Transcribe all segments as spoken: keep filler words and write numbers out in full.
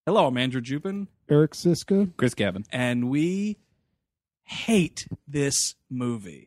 Hello, I'm Andrew Jupin. Eric Siska. Chris Gavin. And we hate this movie.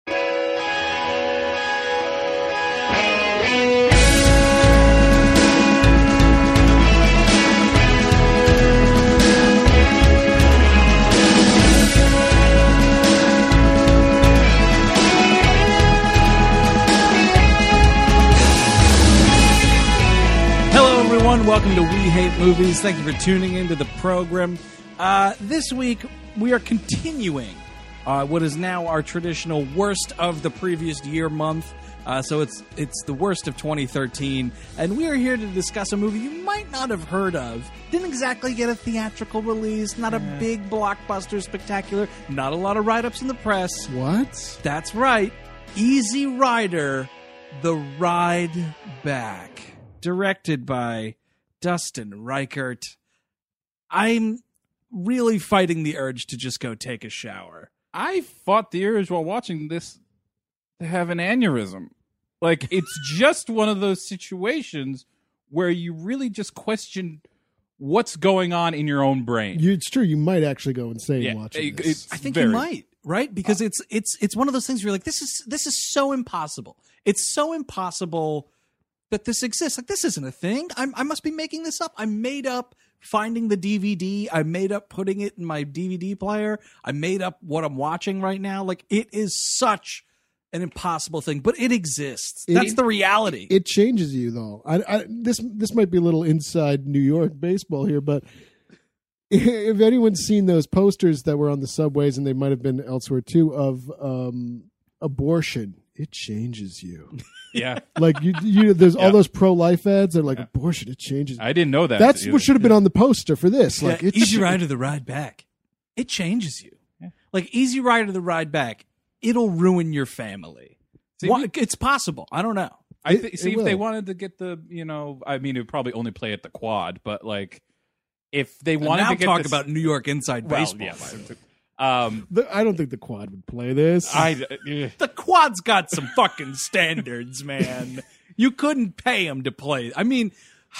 Hello, everyone. Welcome to We Hate Movies. Thank you for tuning into the program. Uh, this week, we are continuing uh, what is now our traditional worst of the previous year month. Uh, so it's it's the worst of twenty thirteen, and we are here to discuss a movie you might not have heard of. Didn't exactly get a theatrical release, not a big blockbuster spectacular, not a lot of write-ups in the press. What? That's right. Easy Rider, The Ride Back. Directed by Dustin Reichert. I'm really fighting the urge to just go take a shower. I fought the urge while watching this to have an aneurysm. Like, it's just one of those situations where you really just question what's going on in your own brain. You, it's true. You might actually go insane Yeah, watching it- this. it's I think very- you might, right? Because it's it's it's one of those things where you're like, this is this is so impossible. It's so impossible that this exists. Like, this isn't a thing. I'm, I must be making this up. I made up finding the D V D. I made up putting it in my D V D player. I made up what I'm watching right now. Like, it is such an impossible thing, but it exists. It- That's the reality. It changes you, though. I, I, this this might be a little inside New York baseball here, but if anyone's seen those posters that were on the subways, and they might have been elsewhere too, of um, abortion, it changes you. Yeah. Like you, you there's Yeah. all those pro-life ads. They're like, abortion, it changes. I didn't know that. That's either. what should have been on the poster for this. Like, Yeah, it's Easy Rider, The Ride Back. It changes you. Yeah. Like, Easy Rider, The Ride Back, it'll ruin your family. See, Wha- we- it's possible. I don't know. I It- th- it see if they will. wanted to get the, you know, I mean, it would probably only play at the Quad, but like, if they wanted now to get talk this, about New York Inside well, Baseball. yeah, um, The, I don't think the Quad would play this. I, uh, The Quad's got some fucking standards, man. You couldn't pay him to play. I mean,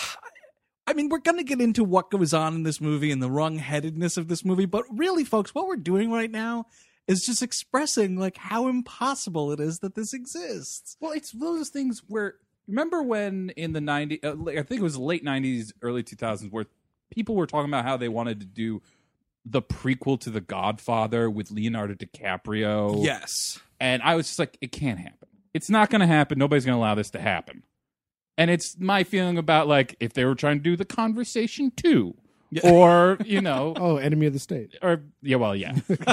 I mean, we're going to get into what goes on in this movie and the wrong-headedness of this movie, but really, folks, what we're doing right now is just expressing like how impossible it is that this exists. well, it's one of those things where remember when in the nineties, uh, I think it was late nineties, early two thousands, where people were talking about how they wanted to do the prequel to The Godfather with Leonardo DiCaprio. Yes. And I was just like, it can't happen. It's not going to happen. Nobody's going to allow this to happen. And it's my feeling about, like, if they were trying to do The Conversation two, Yeah. or, you know, Oh, Enemy of the State. or, yeah, well, yeah.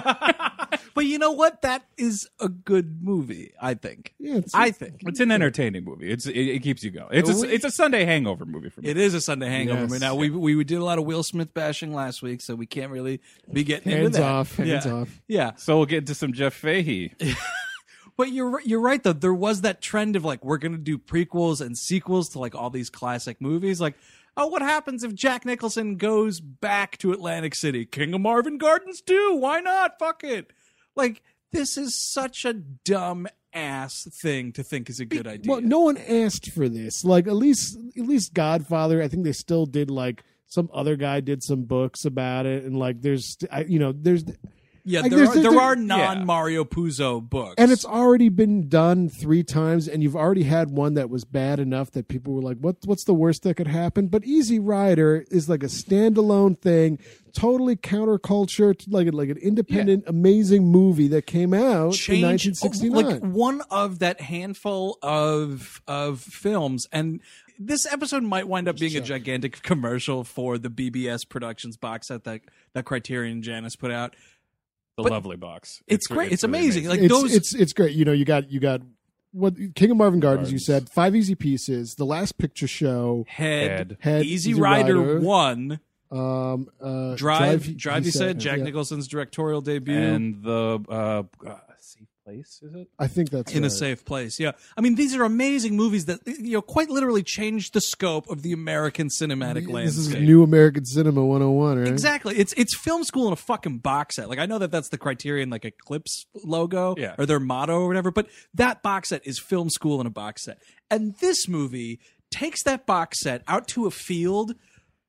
But you know what? That is a good movie, I think. Yeah, it's, I think. It's an entertaining movie. It's It, it keeps you going. It's a, We- it's a Sunday hangover movie for me. It is a Sunday hangover Yes. movie. Now, we, we did a lot of Will Smith bashing last week, so we can't really be getting into hands that. off. Hands yeah. off. Yeah. So we'll get into some Jeff Fahey. But you're you're right though. There was that trend of like we're gonna do prequels and sequels to like all these classic movies. Like, oh, what happens if Jack Nicholson goes back to Atlantic City? King of Marvin Gardens two? Why not? Fuck it. Like, this is such a dumb ass thing to think is a good idea. Well, no one asked for this. Like at least, at least Godfather. I think they still did. Like some other guy did some books about it, and like there's, I, you know, there's. yeah, like, there there's- are, there there- are non Mario Puzo books, And it's already been done three times, and you've already had one that was bad enough that people were like, "What? What's the worst that could happen?" But Easy Rider is like a standalone thing, totally counterculture, to like like an independent, amazing movie that came out in change nineteen sixty-nine. like one of that handful of of films. And this episode might wind up being a gigantic commercial for the B B S Productions box set that that Criterion Janice put out. The But lovely box. It's, great. It's, really amazing. Like it's, those. it's it's great. You know, you got you got what King of Marvin Gardens. You Gardens. said Five Easy Pieces, The Last Picture Show, Head, Head. Head, Easy, Easy Rider, Rider. one, um, uh, Drive, Drive. he You said Jack yeah. Nicholson's directorial debut. And the uh, uh, Safe Place, is it? I think that's in right. a safe place. Yeah. I mean, these are amazing movies that, you know, quite literally changed the scope of the American cinematic This is landscape. New American Cinema one oh one, right? Exactly. It's it's film school in a fucking box set. Like, I know that that's the Criterion like Eclipse logo Yeah. or their motto or whatever, but that box set is film school in a box set. And this movie takes that box set out to a field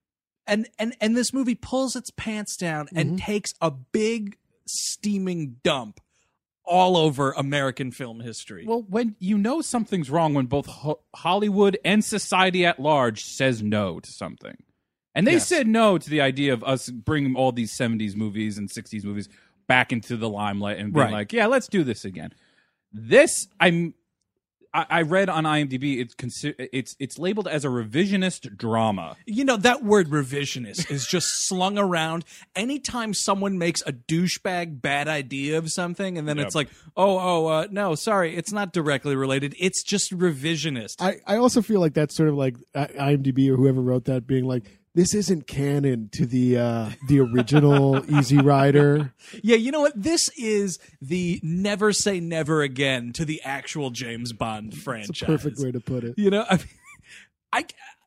and and and this movie pulls its pants down and Mm-hmm. takes a big steaming dump all over American film history. Well, when you know something's wrong, when both Ho- Hollywood and society at large says no to something. And they Yes. said no to the idea of us bringing all these seventies movies and sixties movies back into the limelight and being Right. like, yeah, let's do this again. This, I'm, I, I read on IMDb, it's, consi- it's, it's labeled as a revisionist drama. You know, that word revisionist is just slung around anytime someone makes a douchebag bad idea of something, and then Yep. it's like, oh, oh, uh, no, sorry, it's not directly related. It's just revisionist. I, I also feel like that's sort of like I- IMDb or whoever wrote that being like, this isn't canon to the uh, the original Easy Rider. Yeah, you know what? This is the never say never again to the actual James Bond franchise. It's a perfect way to put it. You know, I, mean, I,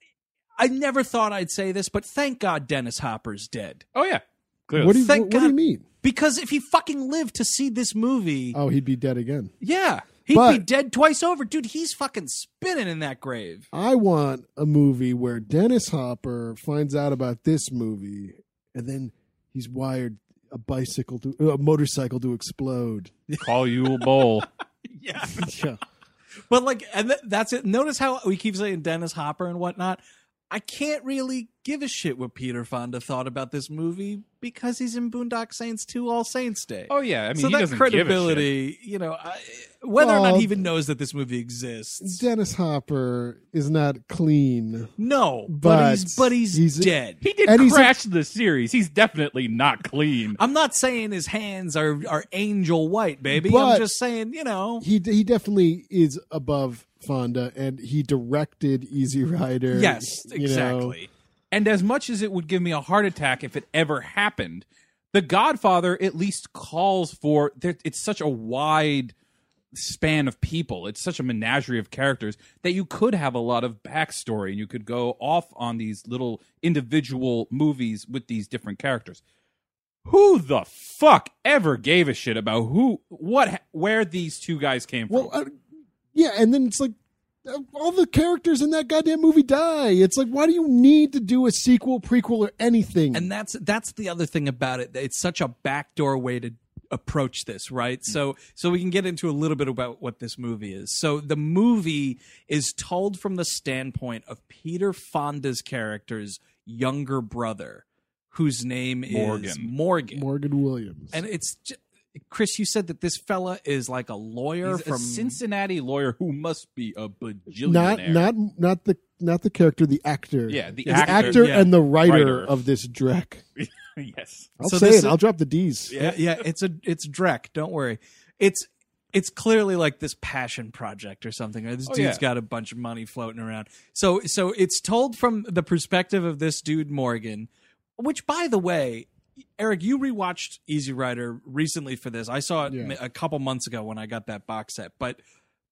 I never thought I'd say this, but thank God Dennis Hopper's dead. Oh, yeah. Clearly. What do you Thank what, what do you God. mean? Because if he fucking lived to see this movie, Oh, he'd be dead again. yeah, he'd But- be dead twice over. Dude, he's fucking spinning in that grave. I want a movie where Dennis Hopper finds out about this movie, and then he's wired a bicycle to a motorcycle to explode. Call you a bowl. Yeah. Yeah. But like, and th- that's it. Notice how we keep saying Dennis Hopper and whatnot. I can't really give a shit what Peter Fonda thought about this movie because he's in Boondock Saints two All Saints Day. Oh, yeah. I mean, so he that doesn't give a shit. credibility, you know, I, whether or not Well, he even knows that this movie exists. Dennis Hopper is not clean. No, but, But he's but he's, he's- dead. He did And he's a- crash the series. He's definitely not clean. I'm not saying his hands are are angel white, baby. But- I'm just saying, you know. He he definitely is above Fonda, and he directed Easy Rider. Yes, you know. exactly. And as much as it would give me a heart attack if it ever happened, The Godfather at least calls for there, it's such a wide span of people. It's such a menagerie of characters that you could have a lot of backstory and you could go off on these little individual movies with these different characters. Who the fuck ever gave a shit about who, what, where these two guys came from? Well, uh, yeah, and then it's like uh, all the characters in that goddamn movie die. It's like, why do you need to do a sequel, prequel, or anything? And that's that's the other thing about it. It's such a backdoor way to approach this, right? So so we can get into a little bit about what this movie is. So the movie is told from the standpoint of Peter Fonda's character's younger brother, whose name is Morgan. Morgan. Morgan Williams. And it's j- Chris, you said that this fella is like a lawyer He's from a Cincinnati lawyer who must be a bajillionaire. not not not the not the character, the actor. Yeah, the The actor, actor yeah. and the writer, Writer. of this Drek. yes. I'll So say this it. is- I'll drop the D's. Yeah, yeah, it's a it's Drek. Don't worry. It's it's clearly like this passion project or something. Or this Oh, dude's yeah. got a bunch of money floating around. So so it's told from the perspective of this dude Morgan, which by the way, Eric, you rewatched Easy Rider recently for this. I saw it Yeah. a couple months ago when I got that box set. But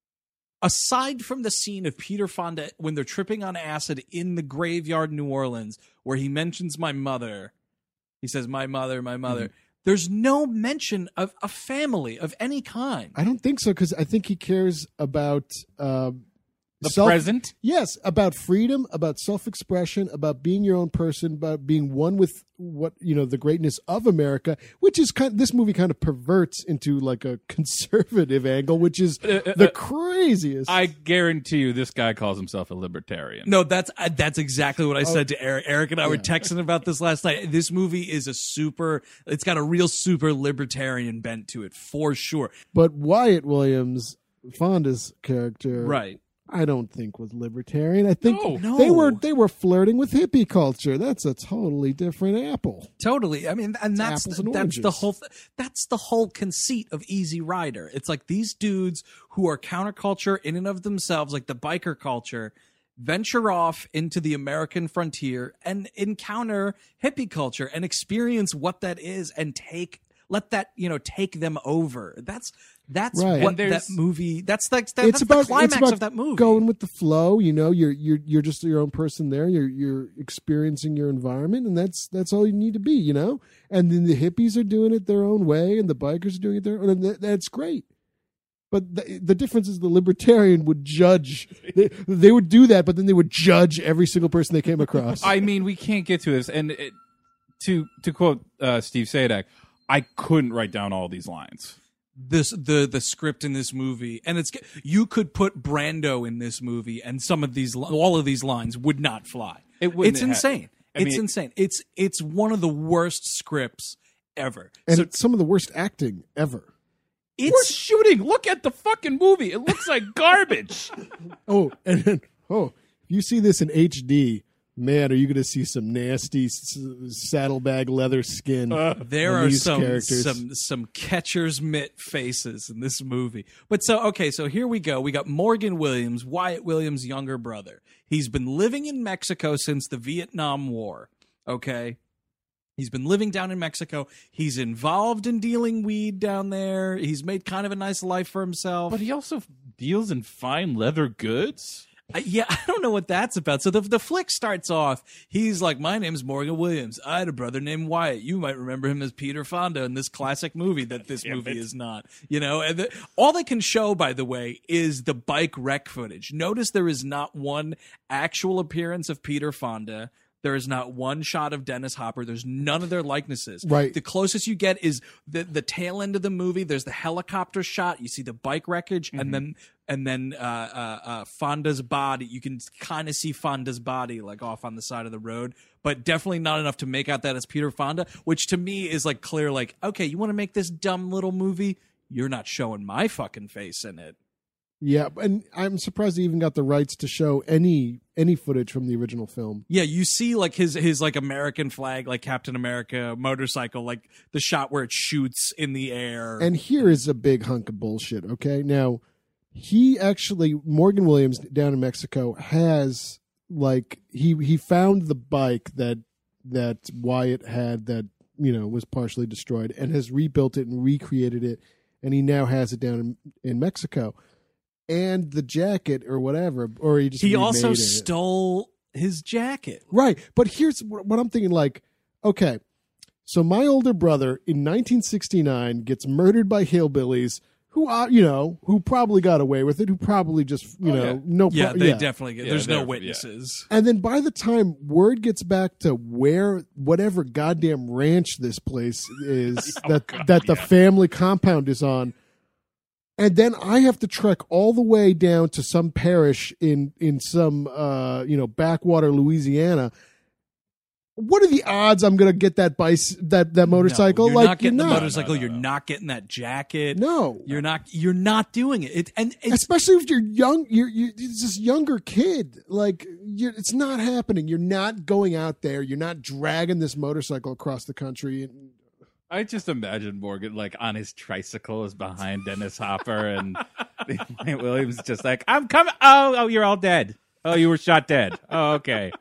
aside from the scene of Peter Fonda when they're tripping on acid in the graveyard in New Orleans, where he mentions my mother, he says, my mother, my mother. Mm-hmm. There's no mention of a family of any kind. I don't think so, because I think he cares about uh, The self- present. Yes, about freedom, about self-expression, about being your own person, about being one with what you know the greatness of America, which is kind. This movie kind of perverts into like a conservative angle, which is Uh, uh, the uh, craziest. I guarantee you this guy calls himself a libertarian. No, that's uh, that's exactly what I said to Eric. Eric and I were Yeah. texting about this last night. This movie is a super. It's got a real super libertarian bent to it for sure. but Wyatt Williams, Fonda's character, Right. I don't think was libertarian. I think No. No. they were they were flirting with hippie culture. That's a totally different apple. Totally. I mean, and that's apples and that's the oranges. whole th- that's the whole conceit of Easy Rider. It's like these dudes who are counterculture in and of themselves, like the biker culture, venture off into the American frontier and encounter hippie culture and experience what that is and take let that, you know, take them over. That's that's Right. what And that there's- movie. That's like that, it's that's about the climax it's about of that movie. going with the flow. You know, you're you're you're just your own person there. You're you're experiencing your environment, and that's that's all you need to be. You know, and then the hippies are doing it their own way, and the bikers are doing it their own. And that, that's great. But the, the difference is the libertarian would judge. They, they would do that, but then they would judge every single person they came across. I mean, we can't get to this. And it, to to quote uh, Steve Sadak, I couldn't write down all these lines. This the the script in this movie, and it's you could put Brando in this movie, and some of these all of these lines would not fly. It wouldn't It's have- insane. I It's mean- insane. It's it's one of the worst scripts ever. and So it's some of the worst acting ever. We're it's shooting. Look at the fucking movie. It looks like garbage. Oh, and then, oh, if you see this in H D, man, are you going to see some nasty s- saddlebag leather skin? there on are these some characters. some some catcher's mitt faces in this movie. But so okay, so here we go. We got Morgan Williams, Wyatt Williams' younger brother. He's been living in Mexico since the Vietnam War. Okay. He's been living down in Mexico. He's involved in dealing weed down there. He's made kind of a nice life for himself. But he also deals in fine leather goods. I, yeah, I don't know what that's about. So the the flick starts off. He's like, "My name's Morgan Williams. I had a brother named Wyatt. You might remember him as Peter Fonda in this classic movie that this movie is not." You know, and the, all they can show, by the way, is the bike wreck footage. Notice there is not one actual appearance of Peter Fonda. There is not one shot of Dennis Hopper. There's none of their likenesses. Right. The closest you get is the the tail end of the movie. There's the helicopter shot. You see the bike wreckage, and then and then uh, uh, uh, Fonda's body. You can kind of see Fonda's body like off on the side of the road, but definitely not enough to make out that it's Peter Fonda. Which to me is like clear. Like, okay, you want to make this dumb little movie? You're not showing my fucking face in it. Yeah, and I'm surprised they even got the rights to show any any footage from the original film. Yeah, you see like his his like American flag, like Captain America motorcycle, like the shot where it shoots in the air. And here is a big hunk of bullshit, okay? Now, he actually, Morgan Williams down in Mexico has, like, he he found the bike that that Wyatt had that, you know, was partially destroyed and has rebuilt it and recreated it, and he now has it down in, in Mexico. And the jacket or whatever, or he just he remade also it. stole his jacket. Right. But here's what I'm thinking, like, okay, so my older brother in nineteen sixty-nine gets murdered by hillbillies who are, you know, who probably got away with it, who probably just, you Oh, know, yeah. no Yeah, problem. they definitely get. Yeah, There's no they're- witnesses. And then by the time word gets back to where whatever goddamn ranch this place is that God, that the yeah. family compound is on, and then I have to trek all the way down to some parish in in some uh, you know backwater Louisiana. What are the odds I'm going to get that bice that that motorcycle? No, you're like not getting you're the not. motorcycle. No, no, You're no. not getting that jacket. No, You're not. You're not doing it. it and it's especially if you're young. You're, you're it's this younger kid. Like you're, it's not happening. You're not going out there. You're not dragging this motorcycle across the country. And, I just imagine Morgan like on his tricycle is behind Dennis Hopper and Wyatt Williams just like, I'm coming. Oh, oh, you're all dead. Oh, you were shot dead. Oh, okay.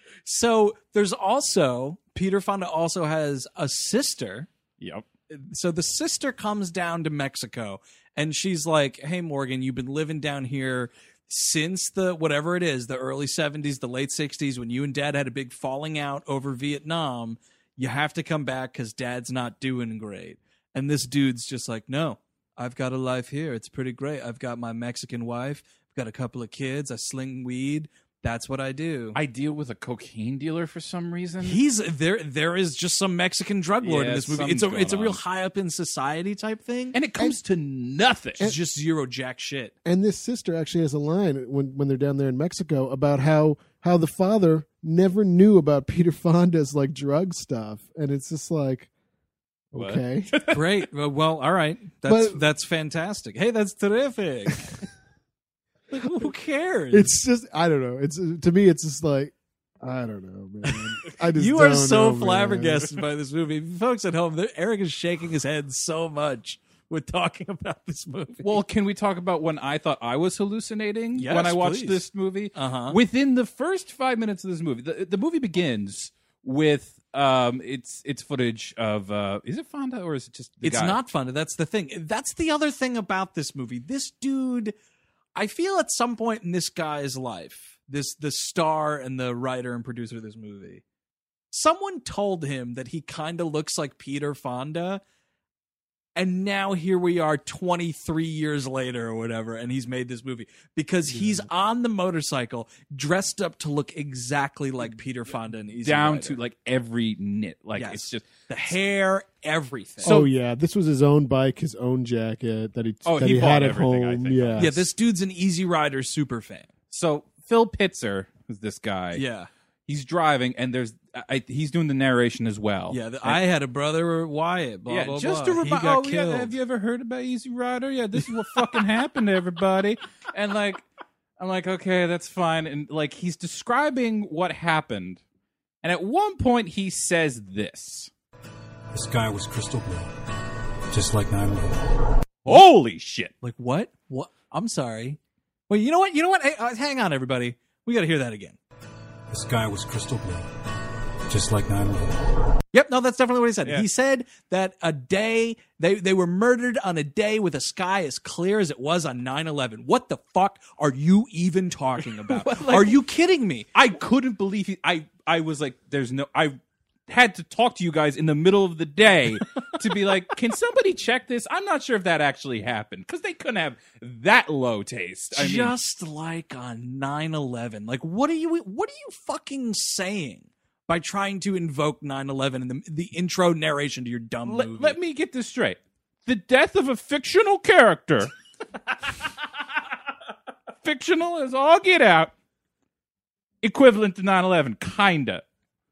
so. There's also Peter Fonda also has a sister. Yep. So the sister comes down to Mexico and she's like, "Hey Morgan, you've been living down here since the whatever it is, the early seventies, the late sixties, when you and Dad had a big falling out over Vietnam. You have to come back because Dad's not doing great." And this dude's just like, "No, I've got a life here. It's pretty great. I've got my Mexican wife. I've got a couple of kids. I sling weed. That's what I do." I deal with a cocaine dealer for some reason. He's there. There is just some Mexican drug lord Yeah, in this movie. It's a something's it's a going real on. high up in society type thing, and it comes to nothing. it's just zero jack shit. and this sister actually has a line when when they're down there in Mexico about how how the father never knew about Peter Fonda's like drug stuff, and it's just like, What? okay. Great. Well, well, all right. That's But- that's fantastic. Hey, that's terrific. Like, who cares? It's just I don't know. It's to me, it's just like I don't know, man. I just you are don't so know, man. flabbergasted by this movie, folks at home. Eric is shaking his head so much with talking about this movie. Well, can we talk about when I thought I was hallucinating Yes, when I watched please. this movie? Uh-huh. Within the first five minutes of this movie, the, the movie begins with um, it's it's footage of uh, is it Fonda or is it just the It's guy? not fun. That's the thing. That's the other thing about this movie. This dude, I feel at some point in this guy's life, this the star and the writer and producer of this movie, someone told him that he kind of looks like Peter Fonda. And now here we are twenty-three years later or whatever, and he's made this movie because he's on the motorcycle dressed up to look exactly like Peter Fonda and Easy Down Rider. to like every knit. Like Yes. it's just the hair, everything. oh yeah, this was his own bike, his own jacket that he Oh, that he he, bought had at everything, I home. think. Yeah, yeah, this dude's an Easy Rider super fan. so Phil Pitzer, who's this guy. Yeah. He's driving, and there's I, he's doing the narration as well. Yeah, the, And- I had a brother, Wyatt, blah, yeah, blah, just blah. to He remind. got Oh, yeah, killed. have you ever heard about Easy Rider? Yeah, this is what fucking happened to everybody. And like, I'm like, okay, that's fine. And like, he's describing what happened, and at one point he says this. The sky was crystal blue, just like nine eleven. Holy shit! Like, what? What? I'm sorry. Wait, you know what? You know what? Hey, uh, hang on, everybody. We got to hear that again. The sky was crystal blue, just like nine eleven. Yep, no, that's definitely what he said. Yeah. He said that a day, they, they were murdered on a day with a sky as clear as it was on nine eleven. What the fuck are you even talking about? Like- Are you kidding me? I couldn't believe he. I I was like, there's no. I had to talk to you guys in the middle of the day to be like, can somebody check this? I'm not sure if that actually happened because they couldn't have that low taste. I mean, Just like on nine eleven. Like, what are you, what are you fucking saying by trying to invoke nine eleven in the, the intro narration to your dumb let, movie? let me get this straight. The death of a fictional character, fictional as all get out, equivalent to nine eleven, kinda.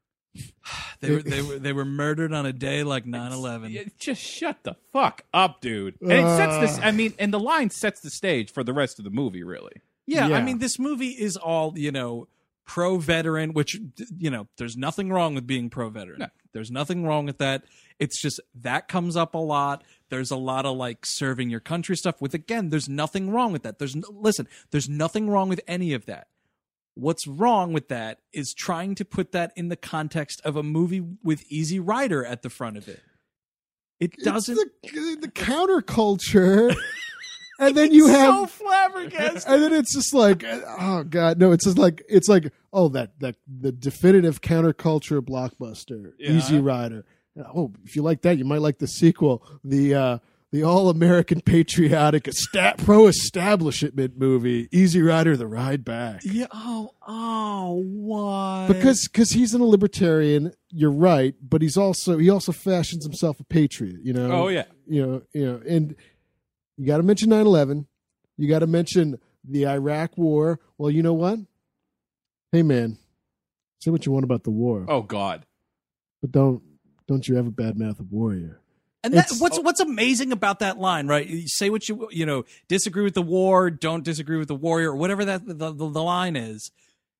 They were, they were, they were murdered on a day like nine eleven. Yeah, just shut the fuck up, dude. And it sets this. I mean, and the line sets the stage for the rest of the movie. Really, Yeah, I Yeah. mean, this movie is all, you know, pro-veteran, which, you know, there's nothing wrong with being pro-veteran. No. There's nothing wrong with that. It's just that comes up a lot. There's a lot of, like, serving your country stuff with, again, there's nothing wrong with that. There's no, listen, there's nothing wrong with any of that. What's wrong with that is trying to put that in the context of a movie with Easy Rider at the front of it. It doesn't... It's the, the counterculture, and then you so have flabbergasted. and then it's just like, oh god, no! It's just like it's like, oh, that that the definitive counterculture blockbuster, Yeah. Easy Rider. Oh, if you like that, you might like the sequel, the uh, the all American patriotic esta- pro establishment movie, Easy Rider: The Ride Back. Yeah, oh, oh, what? Because because he's a libertarian, you're right, but he's also he also fashions himself a patriot. You know. Oh, yeah. You know. You know, and you got to mention nine eleven. You got to mention the Iraq War. Well, you know what? Hey, man, say what you want about the war, oh god, but don't don't you ever badmouth a warrior. And that, It's- what's what's amazing about that line, right? You say what you you know, disagree with the war, don't disagree with the warrior, or whatever that the, the, the line is.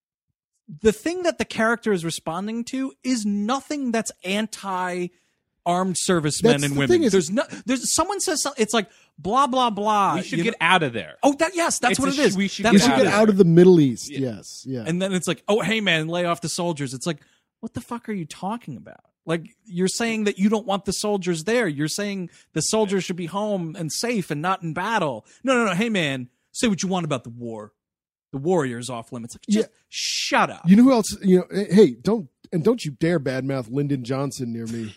The thing that the character is responding to is nothing that's anti armed servicemen That's and the women. thing is- there's no there's someone says something, it's like blah blah blah. we should you get know- out of there. Oh, that yes, that's It's what a it sh- is. we should That's You get should what get it is. out of the Middle East. Yes, yeah. And then it's like, oh, hey, man, lay off the soldiers. It's like, what the fuck are you talking about? Like, you're saying that you don't want the soldiers there. You're saying the soldiers should be home and safe and not in battle. No, no, no. Hey, man, say what you want about the war. The warrior's off limits. Like, just Yeah. shut up. You know who else? You know, hey, don't and don't you dare badmouth Lyndon Johnson near me.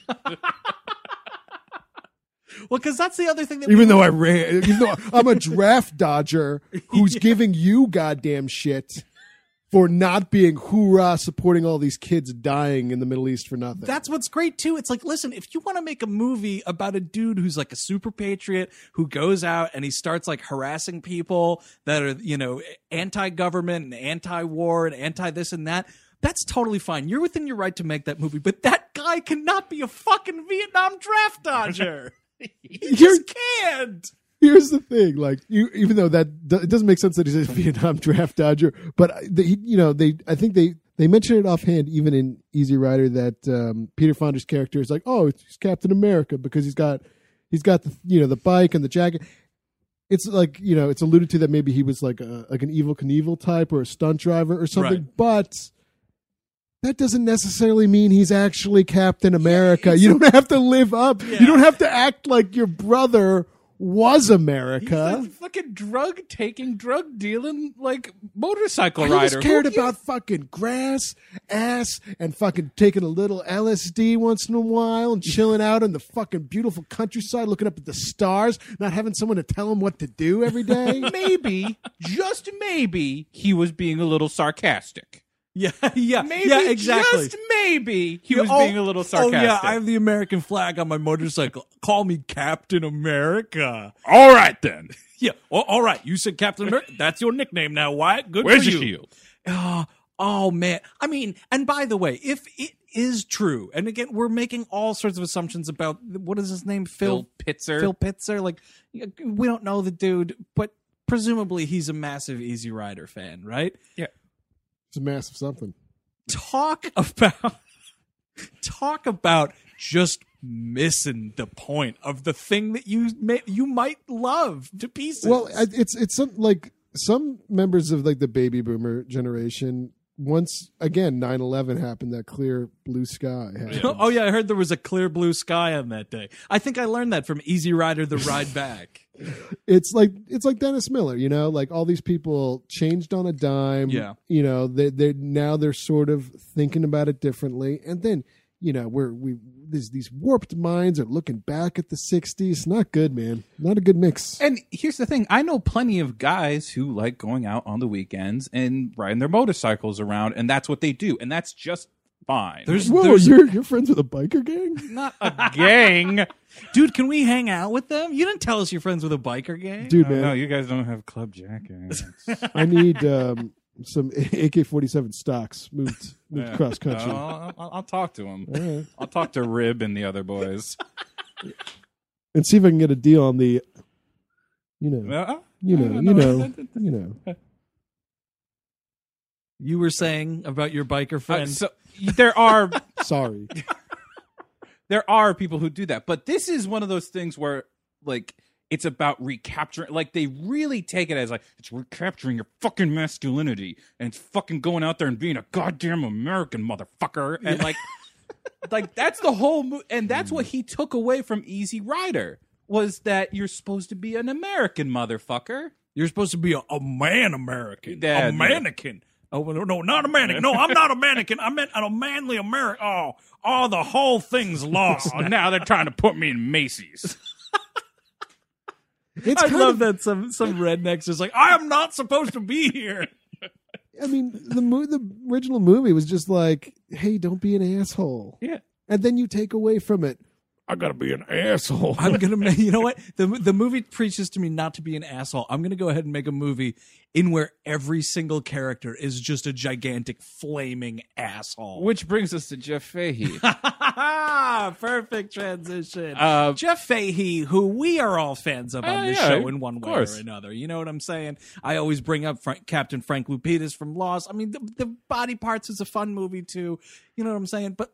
Well, because that's the other thing that Even we, though I ran, even though I'm a draft dodger who's giving you goddamn shit for not being hoorah supporting all these kids dying in the Middle East for nothing. That's what's great too. It's like, listen, if you want to make a movie about a dude who's like a super patriot who goes out and he starts like harassing people that are, you know, anti-government and anti-war and anti this and that, that's totally fine. You're within your right to make that movie, but that guy cannot be a fucking Vietnam draft dodger. He just can't. Here's the thing, like you, even though that do- it doesn't make sense that he's a Vietnam draft dodger, but they, you know, they, I think they, they mention it offhand, even in Easy Rider, that um, Peter Fonda's character is like, oh, he's Captain America because he's got, he's got the, you know, the bike and the jacket. It's like, you know, it's alluded to that maybe he was like a, like an Evel Knievel type or a stunt driver or something, Right. but that doesn't necessarily mean he's actually Captain America. it's you don't have to live up. Yeah. You don't have to act like your brother was He's America. a fucking drug taking, drug dealing, like motorcycle I rider. just cared Who gives- about fucking grass, ass, and fucking taking a little L S D once in a while and chilling out in the fucking beautiful countryside, looking up at the stars, not having someone to tell him what to do every day. Maybe, just maybe, he was being a little sarcastic. Yeah, yeah, Maybe, yeah, exactly. just maybe, he Yeah, was oh, being a little sarcastic. Oh yeah, I have the American flag on my motorcycle. Call me Captain America. All right then. Yeah. Oh, all right. You said Captain America. That's your nickname now, Wyatt. Good Where's for your you. shield? Oh, oh man. I mean, and by the way, if it is true, and again, we're making all sorts of assumptions about what is his name, Phil Phil Pitzer. Phil Pitzer. Like, we don't know the dude, but presumably he's a massive Easy Rider fan, right? Yeah. It's a massive something. Talk about talk about just missing the point of the thing that you may, you might love to pieces. Well, I- it's it's some, like some members of like the baby boomer generation. Once again, nine eleven happened. That clear blue sky happened. oh yeah, I heard there was a clear blue sky on that day. I think I learned that from Easy Rider: The Ride Back. It's like it's like Dennis Miller, you know, like all these people changed on a dime. Yeah. You know, they they now they're sort of thinking about it differently, and then you know we're we these these warped minds are looking back at the sixties. Not good, man. Not a good mix. And here's the thing. I know plenty of guys who like going out on the weekends and riding their motorcycles around, and that's what they do. And that's just fine. There's, Whoa, there's you're you're friends with a biker gang? not a gang. dude. Can we hang out with them? You didn't tell us you're friends with a biker gang, Dude, Oh, man, no, you guys don't have club jackets. I need um, some A K forty-seven stocks moved moved Yeah. across country. I'll, I'll, I'll talk to him. All right. I'll talk to Rib and the other boys. And see if I can get a deal on the, you know, Uh, you know, uh, you no, know, you know. You were saying about your biker uh, friend. so there are Sorry. there are people who do that, but this is one of those things where like it's about recapturing, like they really take it as like it's recapturing your fucking masculinity and it's fucking going out there and being a goddamn American motherfucker and like like that's the whole mo- and that's what he took away from Easy Rider was that you're supposed to be an American motherfucker. You're supposed to be a, a man American, Yeah, a mannequin. Oh no, no, not a mannequin. No, I'm not a mannequin. I meant a manly American. Oh, oh, the whole thing's lost. Oh, now they're trying to put me in Macy's. It's I kind love of, that some some rednecks is like, I am not supposed to be here. I mean, the mo- the original movie was just like, hey, don't be an asshole. Yeah. And then you take away from it, I gotta be an asshole. I'm gonna make. You know what? The the movie preaches to me not to be an asshole. I'm gonna go ahead and make a movie in where every single character is just a gigantic flaming asshole. Which brings us to Jeff Fahey. Perfect transition. Uh, Jeff Fahey, who we are all fans of on Uh, this yeah, show in one way or course. another. You know what I'm saying? I always bring up Frank, Captain Frank Lupitas from Lost. I mean, the, the Body Parts is a fun movie too. You know what I'm saying? But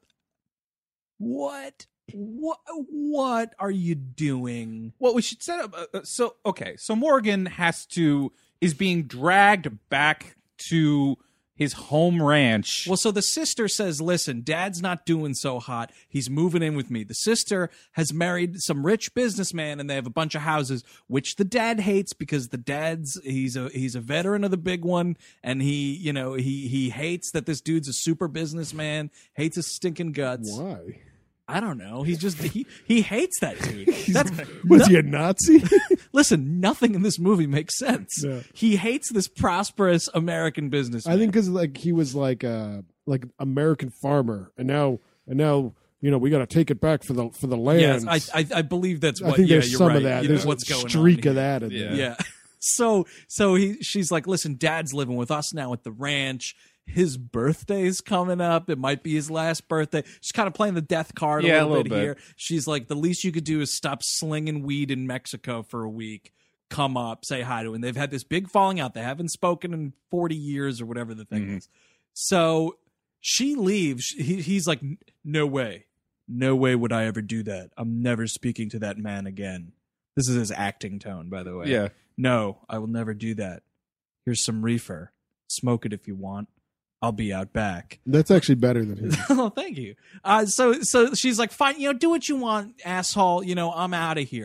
what, what, what are you doing? Well, we should set up. Uh, uh, so, okay, so Morgan has to is being dragged back to his home ranch. Well, so the sister says, listen, dad's not doing so hot. He's moving in with me. The sister has married some rich businessman and they have a bunch of houses, which the dad hates because the dad's he's a he's a veteran of the big one. And he, you know, he he hates that this dude's a super businessman, hates his stinking guts. Why? I don't know. He's just he he hates that dude. That's Was no- he a Nazi? listen, nothing in this movie makes sense. Yeah. He hates this prosperous American businessman. I think because like he was like uh like American farmer, and now and now you know we got to take it back for the for the land. Yes, I, I I believe that's I what. think yeah, there's you're some right. of that. You know There's what's a going streak on of here. that in Yeah. there. Yeah. So so he she's like, listen, dad's living with us now at the ranch. His birthday's coming up. It might be his last birthday. She's kind of playing the death card a Yeah, little, a little bit, bit. here. She's like, the least you could do is stop slinging weed in Mexico for a week. Come up, say hi to him. They've had this big falling out. They haven't spoken in forty years or whatever the thing Mhm. is. So she leaves. He, he's like, no way. No way would I ever do that. I'm never speaking to that man again. This is his acting tone, by the way. Yeah. No, I will never do that. Here's some reefer. Smoke it if you want. I'll be out back. That's actually better than him. Oh, thank you. Uh, so, so she's like, fine, you know, do what you want, asshole. You know, I'm out of here.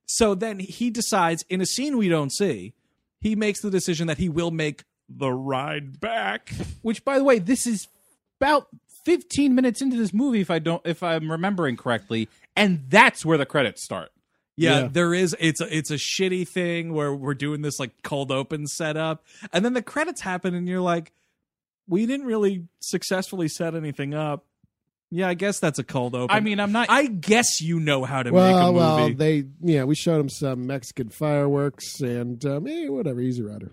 So then he decides, in a scene we don't see, he makes the decision that he will make the ride back. Which, by the way, this is about fifteen minutes into this movie, if I don't, if I'm remembering correctly, and that's where the credits start. Yeah, Yeah. there is. It's a, it's a shitty thing where we're doing this like cold open setup, and then the credits happen, and you're like, we didn't really successfully set anything up. Yeah, I guess that's a cold open. I mean, I'm not. I guess you know how to Well, make a movie. well, they yeah, we showed him some Mexican fireworks and um, eh, whatever, Easy Rider.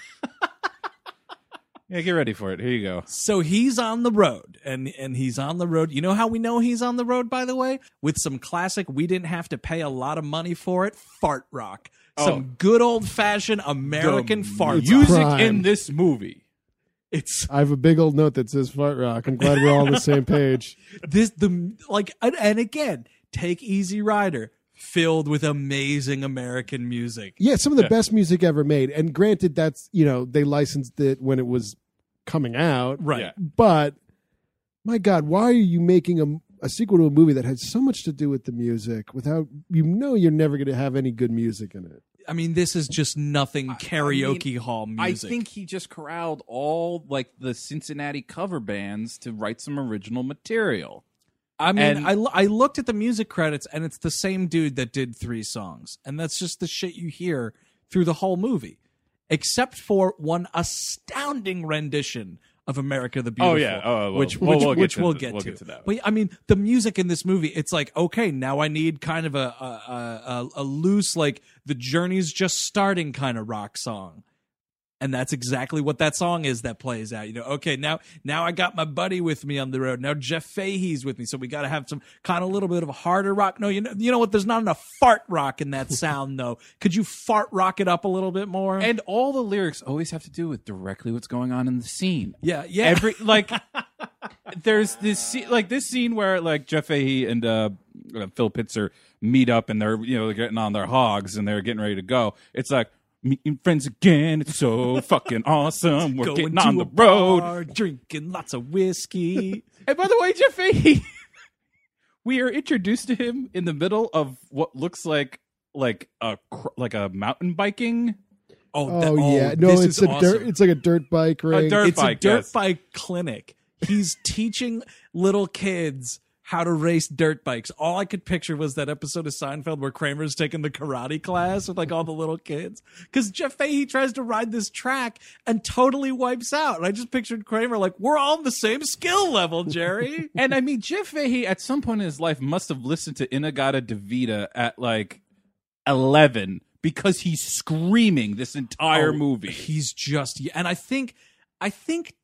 Yeah, get ready for it. Here you go. So he's on the road, and and he's on the road. You know how we know he's on the road, by the way? With some classic, we didn't have to pay a lot of money for it, fart rock. Some Oh. good old-fashioned American The fart rock. music crime. in this movie. It's I have a big old note that says fart rock. I'm glad we're all on the same page. this the like and, and again, take Easy Rider, filled with amazing American music. Yeah, some of the Yeah. best music ever made. And granted, that's, you know, they licensed it when it was coming out. Right. Yeah. But my God, why are you making a, a sequel to a movie that had so much to do with the music without, you know, you're never going to have any good music in it? I mean, this is just nothing karaoke mean, hall I music. think he just corralled all like the Cincinnati cover bands to write some original material. I mean, And- I, lo- I looked at the music credits, and it's the same dude that did three songs. And that's just the shit you hear through the whole movie, except for one astounding rendition of America the Beautiful. Oh, yeah. Oh, well, which we'll- which, we'll get which to we'll th- get we'll to. get to that But I mean, the music in this movie, it's like, okay, now I need kind of a a, a, a loose, like, the journey's just starting kind of rock song. And that's exactly what that song is that plays out. You know, okay, now now I got my buddy with me on the road. Now Jeff Fahey's with me, so we got to have some kind of little bit of a harder rock. No, you know, you know what? There's not enough fart rock in that sound, though. Could you fart rock it up a little bit more? And all the lyrics always have to do with directly what's going on in the scene. yeah, yeah. Every like, there's this scene, like this scene where like Jeff Fahey and uh, uh, Phil Pitzer meet up and they're you know they're getting on their hogs and they're getting ready to go. It's like meeting friends again. It's so fucking awesome. We're Going getting to on a the road. bar, drinking lots of whiskey. And by the way, Jeff Fahey, we are introduced to him in the middle of what looks like like a cr- like a mountain biking. Oh, that, Oh, yeah. No, this it's is a awesome. dirt, it's like a dirt bike ring. dirt- It's bike, a dirt yes. bike clinic. He's teaching little kids how to race dirt bikes. All I could picture was that episode of Seinfeld where Kramer's taking the karate class with like all the little kids. Because Jeff Fahey tries to ride this track and totally wipes out. And I just pictured Kramer like, we're all on the same skill level, Jerry. And I mean, Jeff Fahey at some point in his life must have listened to Inagata Devita at like eleven because he's screaming this entire Oh, movie. He's just, and I think, I think,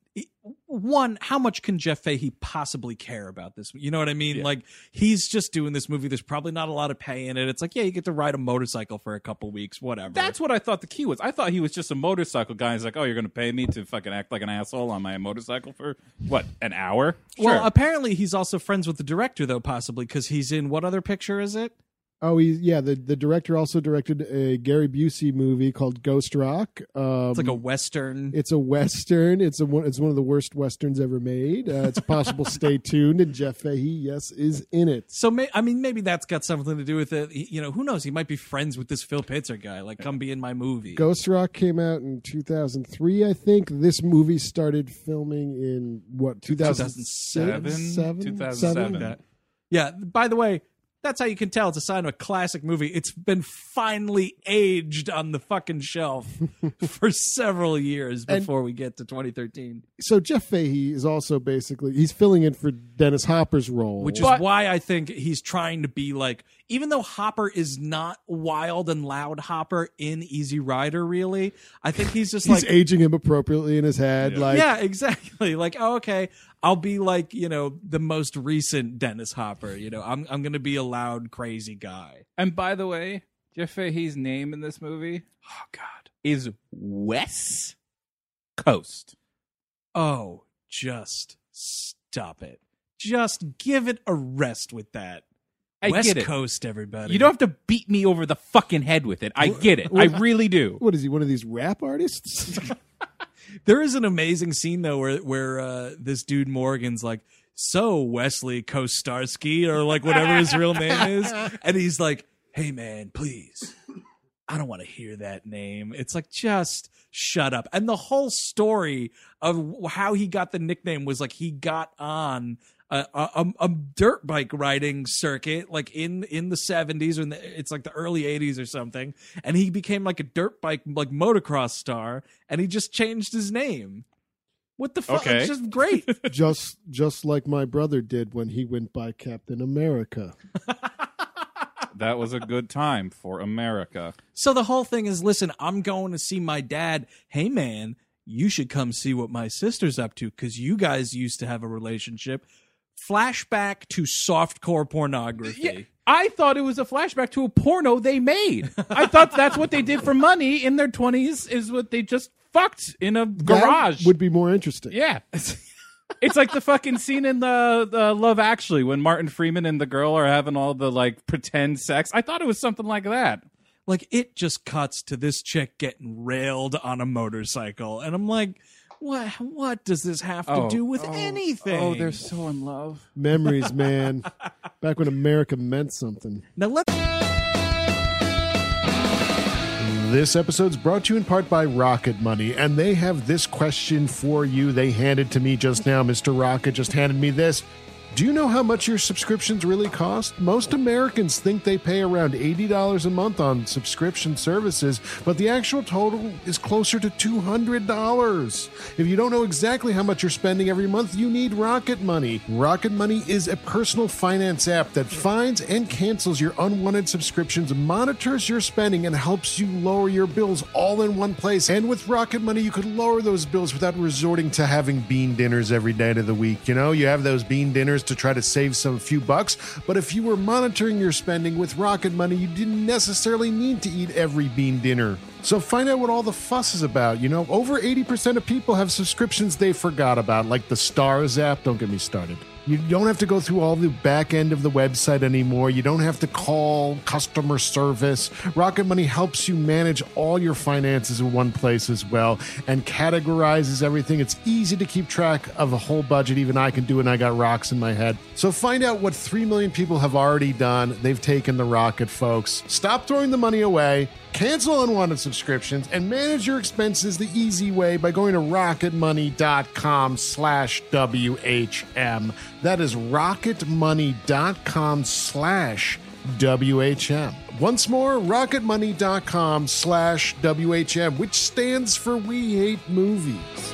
one, how much can Jeff Fahey possibly care about this? You know what I mean? Yeah. Like, he's just doing this movie. There's probably not a lot of pay in it. It's like, yeah, you get to ride a motorcycle for a couple weeks, whatever. That's what I thought the key was. I thought he was just a motorcycle guy. He's like, oh, you're going to pay me to fucking act like an asshole on my motorcycle for, what, an hour? well, Sure. apparently he's also friends with the director, though, possibly, because he's in what other picture is it? Oh, he's yeah. The the director also directed a Gary Busey movie called Ghost Rock. Um, It's like a Western. It's a western. It's a one. It's one of the worst westerns ever made. Uh, it's possible. Stay tuned. And Jeff Fahey, yes, is in it. So, may, I mean, maybe that's got something to do with it. He- you know, who knows? He might be friends with this Phil Pitzer guy. Like, come be in my movie. Ghost Rock came out in two thousand three, I think. This movie started filming in what two thousand seven? two thousand seven. That. Yeah, by the way, that's how you can tell it's a sign of a classic movie. It's been finally aged on the fucking shelf for several years before we get to twenty thirteen. So Jeff Fahey is also basically he's filling in for Dennis Hopper's role, Which is But- why I think he's trying to be like, even though Hopper is not wild and loud Hopper in Easy Rider, really, I think he's just he's like, aging him appropriately in his head. Like yeah, exactly. Like, oh, okay, I'll be like, you know, the most recent Dennis Hopper. You know, I'm I'm gonna be a loud, crazy guy. And by the way, Jeff Fahey's name in this movie Oh God. is Wes Coast. Oh, just stop it. Just give it a rest with that. I West get it. Coast, everybody. You don't have to beat me over the fucking head with it. I get it. I really do. what is he? One of these rap artists? There is an amazing scene though where where uh, this dude Morgan's like, so Wesley Kostarsky or like whatever his real name is, and he's like, hey man, please, I don't want to hear that name. It's like, just shut up. And the whole story of how he got the nickname was like he got on a, a, a dirt bike riding circuit like in in the seventies or in the, it's like the early eighties or something, and he became like a dirt bike like motocross star, and he just changed his name. What the fuck? Okay. It's just great. just just like my brother did when he went by Captain America. That was a good time for America. So the whole thing is, listen, I'm going to see my dad. Hey man, you should come see what my sister's up to, because you guys used to have a relationship. Flashback to softcore pornography. Yeah, I thought it was a flashback to a porno they made. I thought that's what they did for money in their twenties, is what they just fucked in a garage. That would be more interesting. Yeah. It's like the fucking scene in the, the Love Actually when Martin Freeman and the girl are having all the like pretend sex. I thought it was something like that. Like, it just cuts to this chick getting railed on a motorcycle, and I'm like, what what does this have to Oh, do with oh, anything? Oh, they're so in love. Memories, man. Back when America meant something. Now let This episode's brought to you in part by Rocket Money, and they have this question for you. They handed to me just now. Mister Rocket just handed me this. Do you know how much your subscriptions really cost? Most Americans think they pay around eighty dollars a month on subscription services, but the actual total is closer to two hundred dollars. If you don't know exactly how much you're spending every month, you need Rocket Money. Rocket Money is a personal finance app that finds and cancels your unwanted subscriptions, monitors your spending, and helps you lower your bills all in one place. And with Rocket Money, you could lower those bills without resorting to having bean dinners every day of the week. You know, you have those bean dinners to try to save some few bucks, but if you were monitoring your spending with Rocket Money, you didn't necessarily need to eat every bean dinner. So find out what all the fuss is about. You know, over eighty percent of people have subscriptions they forgot about, like the Stars app. Don't get me started. You don't have to go through all the back end of the website anymore. You don't have to call customer service. Rocket Money helps you manage all your finances in one place as well and categorizes everything. It's easy to keep track of a whole budget. Even I can do it, and I got rocks in my head. So find out what three million people have already done. They've taken the rocket, folks. Stop throwing the money away. Cancel unwanted subscriptions and manage your expenses the easy way by going to rocketmoney.com slash WHM. That is rocketmoney.com slash WHM. Once more, rocketmoney.com slash WHM, which stands for We Hate Movies.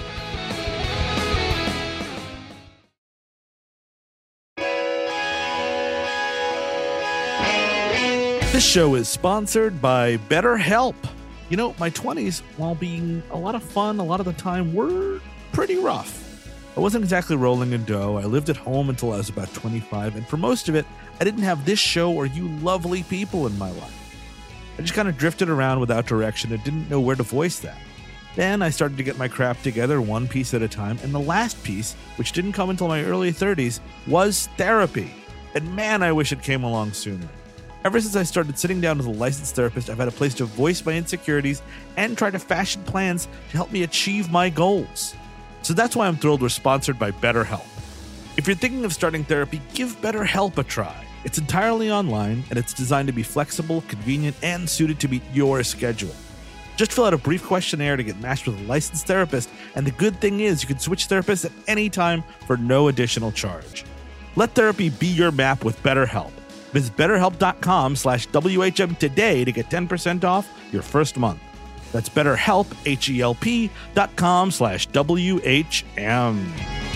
This show is sponsored by BetterHelp. You know, my twenties, while being a lot of fun, a lot of the time, were pretty rough. I wasn't exactly rolling in dough. I lived at home until I was about twenty-five, and for most of it, I didn't have this show or you lovely people in my life. I just kind of drifted around without direction and didn't know where to voice that. Then I started to get my crap together one piece at a time, and the last piece, which didn't come until my early thirties, was therapy. And man, I wish it came along sooner. Ever since I started sitting down with a licensed therapist, I've had a place to voice my insecurities and try to fashion plans to help me achieve my goals. So that's why I'm thrilled we're sponsored by BetterHelp. If you're thinking of starting therapy, give BetterHelp a try. It's entirely online, and it's designed to be flexible, convenient, and suited to meet your schedule. Just fill out a brief questionnaire to get matched with a licensed therapist, and the good thing is you can switch therapists at any time for no additional charge. Let therapy be your map with BetterHelp. Visit betterhelp.com slash WHM today to get ten percent off your first month. That's betterhelp, H-E-L-P dot com slash W-H-M.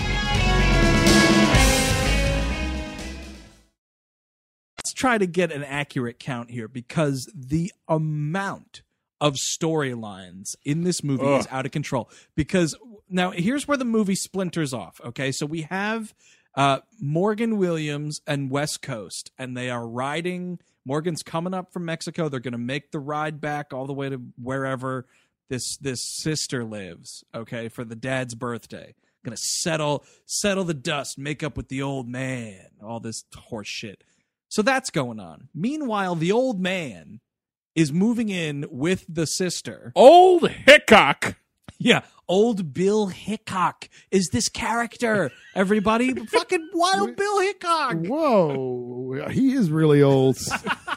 let's try to get an accurate count here, because the amount of storylines in this movie Ugh. is out of control. Because now here's where the movie splinters off. Okay, so we have uh, Morgan Williams and West Coast, and they are riding. Morgan's coming up from Mexico. They're going to make the ride back all the way to wherever this this sister lives. Okay, for the dad's birthday. Going to settle settle the dust, make up with the old man. All this horse shit. So that's going on. Meanwhile, the old man is moving in with the sister. Old Hickok. Yeah, old Bill Hickok is this character, everybody. Fucking wild Bill Hickok. Whoa, he is really old.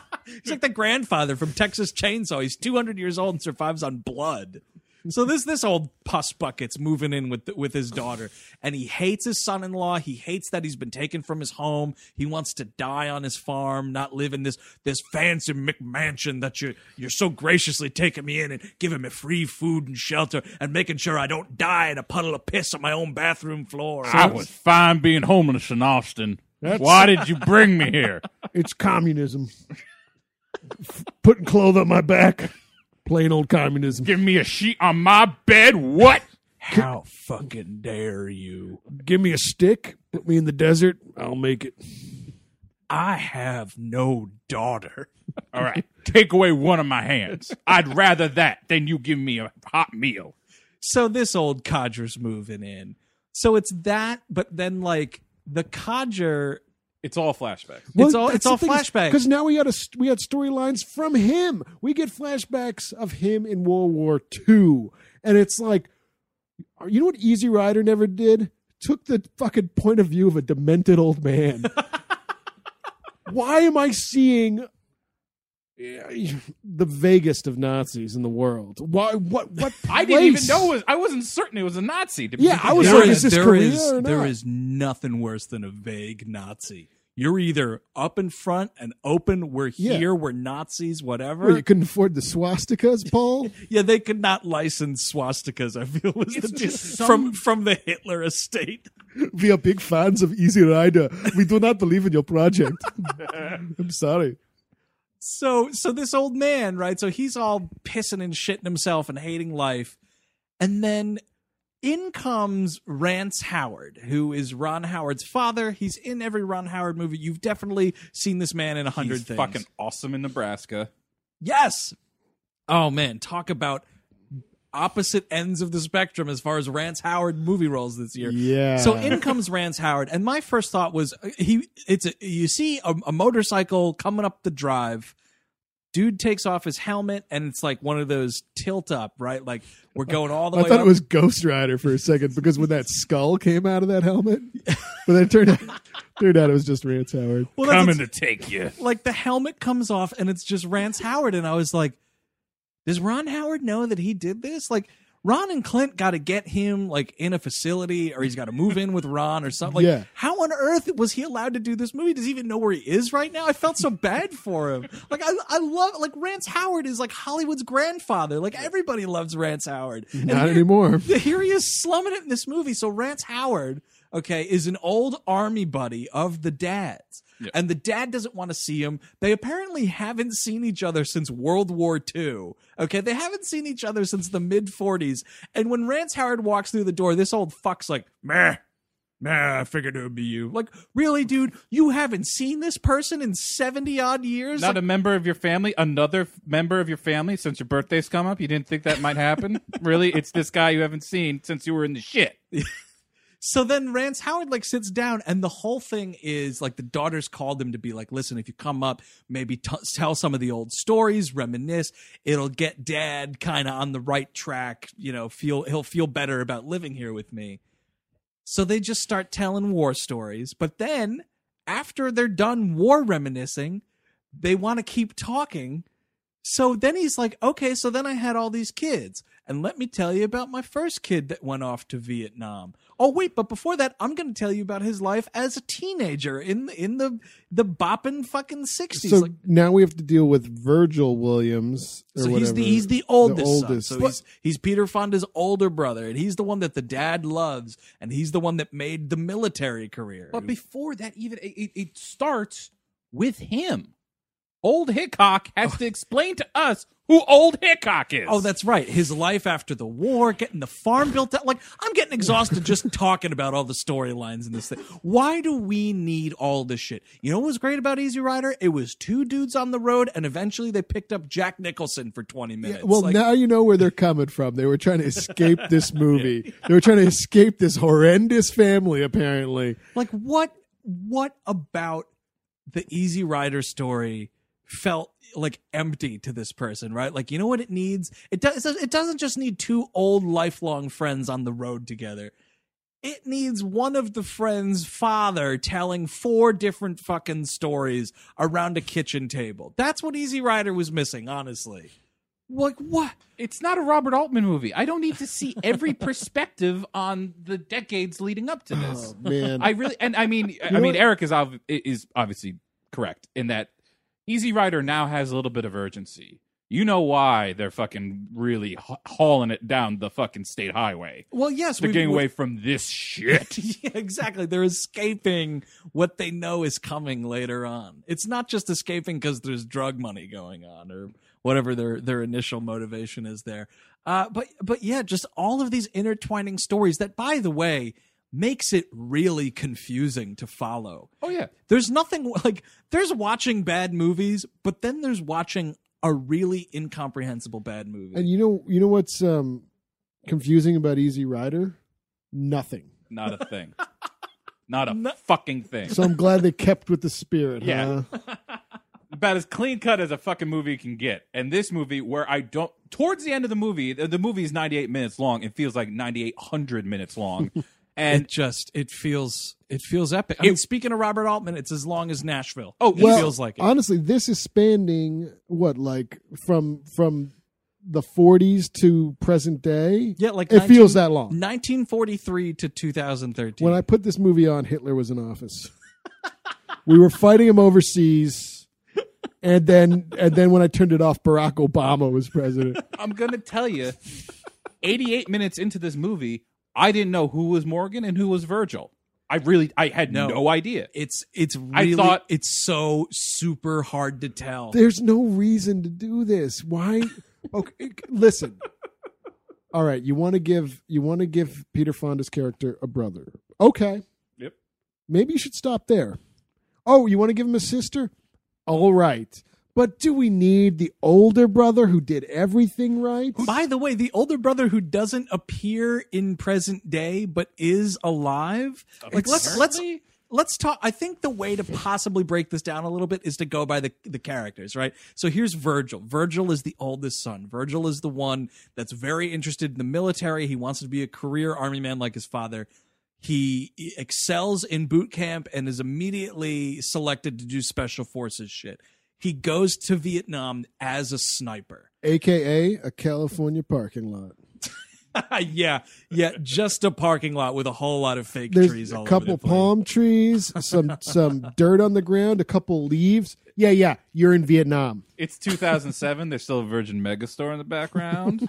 He's like the grandfather from Texas Chainsaw. He's two hundred years old and survives on blood. So this this old puss bucket's moving in with with his daughter, and he hates his son-in-law. He hates that he's been taken from his home. He wants to die on his farm, not live in this this fancy McMansion that you you're so graciously taking me in and giving me free food and shelter and making sure I don't die in a puddle of piss on my own bathroom floor. I was fine being homeless in Austin. That's- Why did you bring me here? It's communism. Putting clothes on my back. Plain old communism. Give me a sheet on my bed? What? How fucking dare you? Give me a stick. Put me in the desert. I'll make it. I have no daughter. All right, take away one of my hands. I'd rather that than you give me a hot meal. So this old codger's moving in. So it's that, but then like the codger, It's all flashbacks. It's all- it's all flashbacks. Because now we had a we had storylines from him. We get flashbacks of him in World War Two, and it's like, you know what Easy Rider never did? Took the fucking point of view of a demented old man. Why am I seeing the vaguest of Nazis in the world? Why? What? What? I didn't even place? know it was, I wasn't certain it was a Nazi. To be Yeah, I was completely like, honest. is this there Korea is or there not? is nothing worse than a vague Nazi. You're either up in front and open, we're Yeah. here, we're Nazis, whatever. Well, you couldn't afford the swastikas, Paul? Yeah, they could not license swastikas, I feel, was It's the just from from the Hitler estate. We are big fans of Easy Rider. We do not believe in your project. I'm sorry. So so this old man, right? So he's all pissing and shitting himself and hating life. And then in comes Rance Howard, who is Ron Howard's father. He's in every Ron Howard movie. You've definitely seen this man in a hundred He's things. fucking awesome in Nebraska. Yes. Oh man, talk about opposite ends of the spectrum as far as Rance Howard movie roles this year. Yeah. So in comes Rance Howard, and my first thought was uh, he. It's a, you see a, a motorcycle coming up the drive. Dude takes off his helmet, and it's like one of those tilt up, right? Like we're going all the I way thought up. it was Ghost Rider for a second because when that skull came out of that helmet, but then it turned out, turned out it was just Rance Howard. Well, that's- Coming to take you. like the helmet comes off, and it's just Rance Howard, and I was like, does Ron Howard know that he did this? Like Ron and Clint got to get him like in a facility, or he's got to move in with Ron or something. Like, Yeah. how on earth was he allowed to do this movie? Does he even know where he is right now? I felt so bad for him. Like I, I love like Rance Howard is like Hollywood's grandfather. Like everybody loves Rance Howard. And Not here- anymore. Here he is slumming it in this movie. So Rance Howard, okay, is an old army buddy of the dad's. Yep. And the dad doesn't want to see him. They apparently haven't seen each other since World War Two. Okay, they haven't seen each other since the mid forties. And when Rance Howard walks through the door, this old fuck's like, meh, meh, I figured it would be you. Like, really, dude? You haven't seen this person in seventy odd years? Not Like, a member of your family, another f- member of your family since your birthday's come up? You didn't think that might happen? Really? It's this guy you haven't seen since you were in the shit. So then Rance Howard like sits down, and the whole thing is like the daughters called him to be like, listen, if you come up, maybe t- tell some of the old stories, reminisce. It'll get dad kind of on the right track. You know, feel he'll feel better about living here with me. So they just start telling war stories. But then after they're done war reminiscing, they want to keep talking. So then he's like, okay, so then I had all these kids. And let me tell you about my first kid that went off to Vietnam. Oh, wait, but before that, I'm going to tell you about his life as a teenager in the, in the the bopping fucking sixties. So like, now we have to deal with Virgil Williams. Or so he's whatever, the he's the oldest, the son. oldest. So he's he's Peter Fonda's older brother, and he's the one that the dad loves, and he's the one that made the military career. But before that, even it, it, it starts with him. Old Hickok has to explain to us who Old Hickok is. Oh, that's right. His life after the war, getting the farm built out. Like, I'm getting exhausted just talking about all the storylines in this thing. Why do we need all this shit? You know what was great about Easy Rider? It was two dudes on the road, and eventually they picked up Jack Nicholson for twenty minutes. Well, Like, now you know where they're coming from. They were trying to escape this movie. They were trying to escape this horrendous family, apparently. like what? What about the Easy Rider story felt like empty to this person, right? Like, you know what it needs? It does. It doesn't just need two old lifelong friends on the road together. It needs one of the friends' father telling four different fucking stories around a kitchen table. That's what Easy Rider was missing, honestly. Like, what? It's not a Robert Altman movie. I don't need to see every perspective on the decades leading up to this. Oh, man. I really, and I mean, I know mean, what? Eric is ob- is obviously correct in that Easy Rider now has a little bit of urgency. You know why they're fucking really ha- hauling it down the fucking state highway. Well, yes. They're we- getting we- away from this shit. Yeah, exactly. They're escaping what they know is coming later on. It's not just escaping because there's drug money going on or whatever their their initial motivation is there. Uh, but but yeah, just all of these intertwining stories that, by the way, makes it really confusing to follow. Oh yeah. There's nothing like there's watching bad movies, but then there's watching a really incomprehensible bad movie. And you know, you know what's um, confusing about Easy Rider? Nothing. Not a thing. Not a No- fucking thing. So I'm glad they kept with the spirit. Yeah. huh? About as clean cut as a fucking movie can get. And this movie, where I don't, towards the end of the movie, the, the movie is ninety-eight minutes long. It feels like ninety-eight hundred minutes long. And it just it feels it feels epic. I mean, speaking of Robert Altman, it's as long as Nashville. Oh, it Well, feels like it. honestly, this is spanning what, like from from the forties to present day. Yeah, like it nineteen feels that long. nineteen forty-three to two thousand thirteen. When I put this movie on, Hitler was in office. We were fighting him overseas, and then and then when I turned it off, Barack Obama was president. I'm going to tell you, eighty-eight minutes into this movie, I didn't know who was Morgan and who was Virgil. I really, I had No. no, idea. it's it's I really thought- it's so super hard to tell. There's no reason to do this. Why? Okay, listen. All right, you want to give you want to give Peter Fonda's character a brother. Okay. Yep. Maybe you should stop there. Oh, you want to give him a sister? All right. But do we need the older brother who did everything right? By the way, the older brother who doesn't appear in present day but is alive. Like let's let's Apparently? let's talk. I think the way to possibly break this down a little bit is to go by the the characters, right? So here's Virgil. Virgil is the oldest son. Virgil is the one that's very interested in the military. He wants to be a career army man like his father. He excels in boot camp and is immediately selected to do special forces shit. He goes to Vietnam as a sniper. A K A a California parking lot. yeah, yeah, just a parking lot with a whole lot of fake There's trees all a couple over the place. palm trees, some some dirt on the ground, a couple leaves. Yeah, yeah, you're in Vietnam. It's two thousand seven. There's still a Virgin Megastore in the background.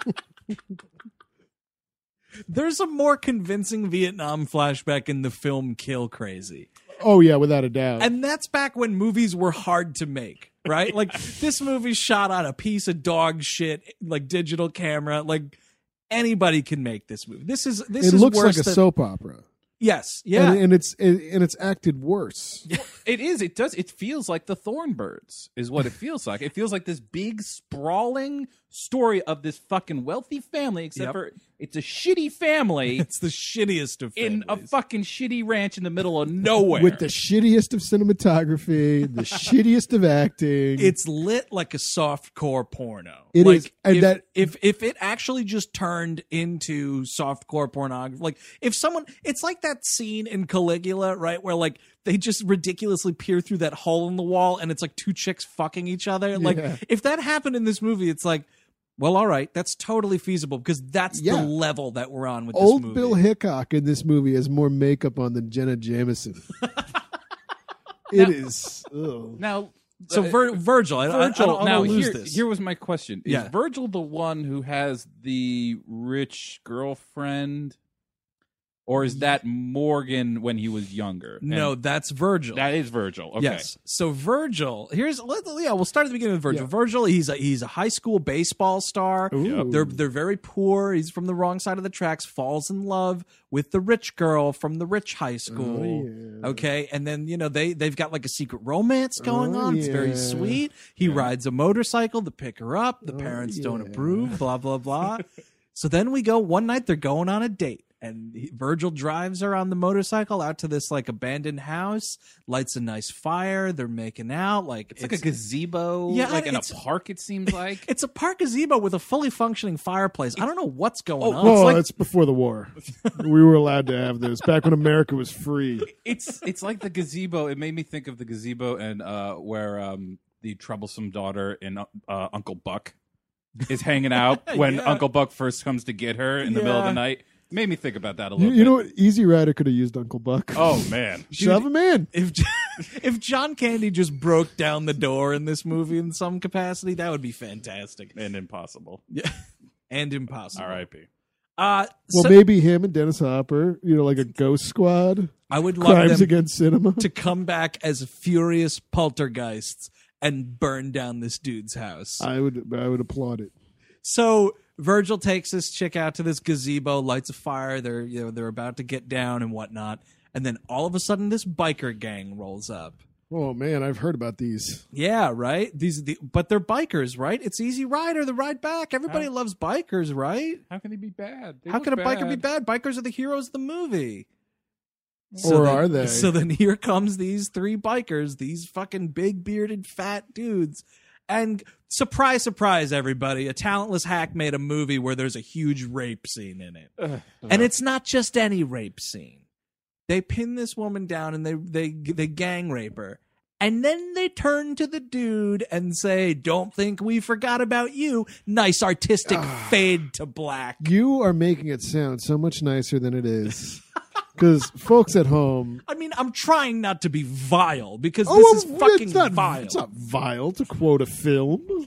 There's a more convincing Vietnam flashback in the film Kill Crazy. Oh yeah, without a doubt. And that's back when movies were hard to make, right? Like this movie's shot on a piece of dog shit, like digital camera. Like anybody can make this movie. This is this it is looks worse like a than, soap opera. Yes, yeah. And, and it's and, and it's acted worse. It is. It does. It feels like the Thornbirds is what it feels like. It feels like this big sprawling story of this fucking wealthy family, except Yep. for it's a shitty family It's the shittiest of in a families. fucking shitty ranch in the middle of nowhere. With the shittiest of cinematography, the shittiest of acting. It's lit like a softcore porno. It like is, and if, that- if if it actually just turned into softcore pornography, like if someone, it's like that scene in Caligula, right, where like they just ridiculously peer through that hole in the wall, and it's like two chicks fucking each other. Like Yeah. if that happened in this movie, it's like, well, all right, that's totally feasible because that's Yeah. the level that we're on with Old this movie. Bill Hickok in this movie has more makeup on than Jenna Jameson. It is. ugh. now, so uh, Vir- Virgil, I, I- I Virgil. don't, I now don't lose here, this. here was my question: Is Yeah. Virgil the one who has the rich girlfriend, or is that Morgan when he was younger? no, And that's Virgil. that is Virgil. Okay. Yes. So Virgil, here's let, yeah, we'll start at the beginning with Virgil. Yeah. Virgil, he's a he's a high school baseball star. Ooh. They're they're very poor. He's from the wrong side of the tracks. Falls in love with the rich girl from the rich high school. Oh, yeah. Okay, and then you know they they've got like a secret romance going Oh, on. It's very yeah. sweet. He rides a motorcycle to pick her up. The Oh, parents don't yeah. approve. Blah blah blah. So then we go one night. They're going on a date. And he, Virgil drives her on the motorcycle out to this like abandoned house, lights a nice fire. They're making out. Like It's, like a gazebo, Yeah, like in a it's- park. It seems like. It's a park gazebo with a fully functioning fireplace. I don't know what's going on. Oh, It's like- it's before the war. We were allowed to have this back when America was free. it's it's like the gazebo. It made me think of the gazebo and uh, where um, the troublesome daughter in uh, Uncle Buck is hanging out when Yeah. Uncle Buck first comes to get her in the middle of Yeah. the night. It made me think about that a You, little you bit. know what? Easy Rider could have used Uncle Buck. Oh man, Shove him in. if if John Candy just broke down the door in this movie in some capacity, that would be fantastic and impossible. Yeah. and impossible. R I P Uh, Well, so maybe him and Dennis Hopper, you know, like a ghost squad. I would love Crimes them against cinema. to come back as furious poltergeists and burn down this dude's house. I would I would applaud it. So Virgil takes this chick out to this gazebo, lights a fire. They're you know they're about to get down and whatnot, and then all of a sudden this biker gang rolls up. Oh man, I've heard about these. Yeah, right. These, the, but they're bikers, right? It's Easy Rider, the ride back. Everybody How- loves bikers, right? How can they be bad? They How look can a biker be bad. bad? Bikers are the heroes of the movie. Or then, are they? So then here comes these three bikers, these fucking big bearded fat dudes. And surprise, surprise, everybody, a talentless hack made a movie where there's a huge rape scene in it. And it's not just any rape scene. They pin this woman down and they they they gang rape her. And then they turn to the dude and say, "Don't think we forgot about you." Nice artistic fade to black. You are making it sound so much nicer than it is. Because folks at home, I mean, I'm trying not to be vile because oh, this is well, fucking it's not, vile. It's not vile to quote a film.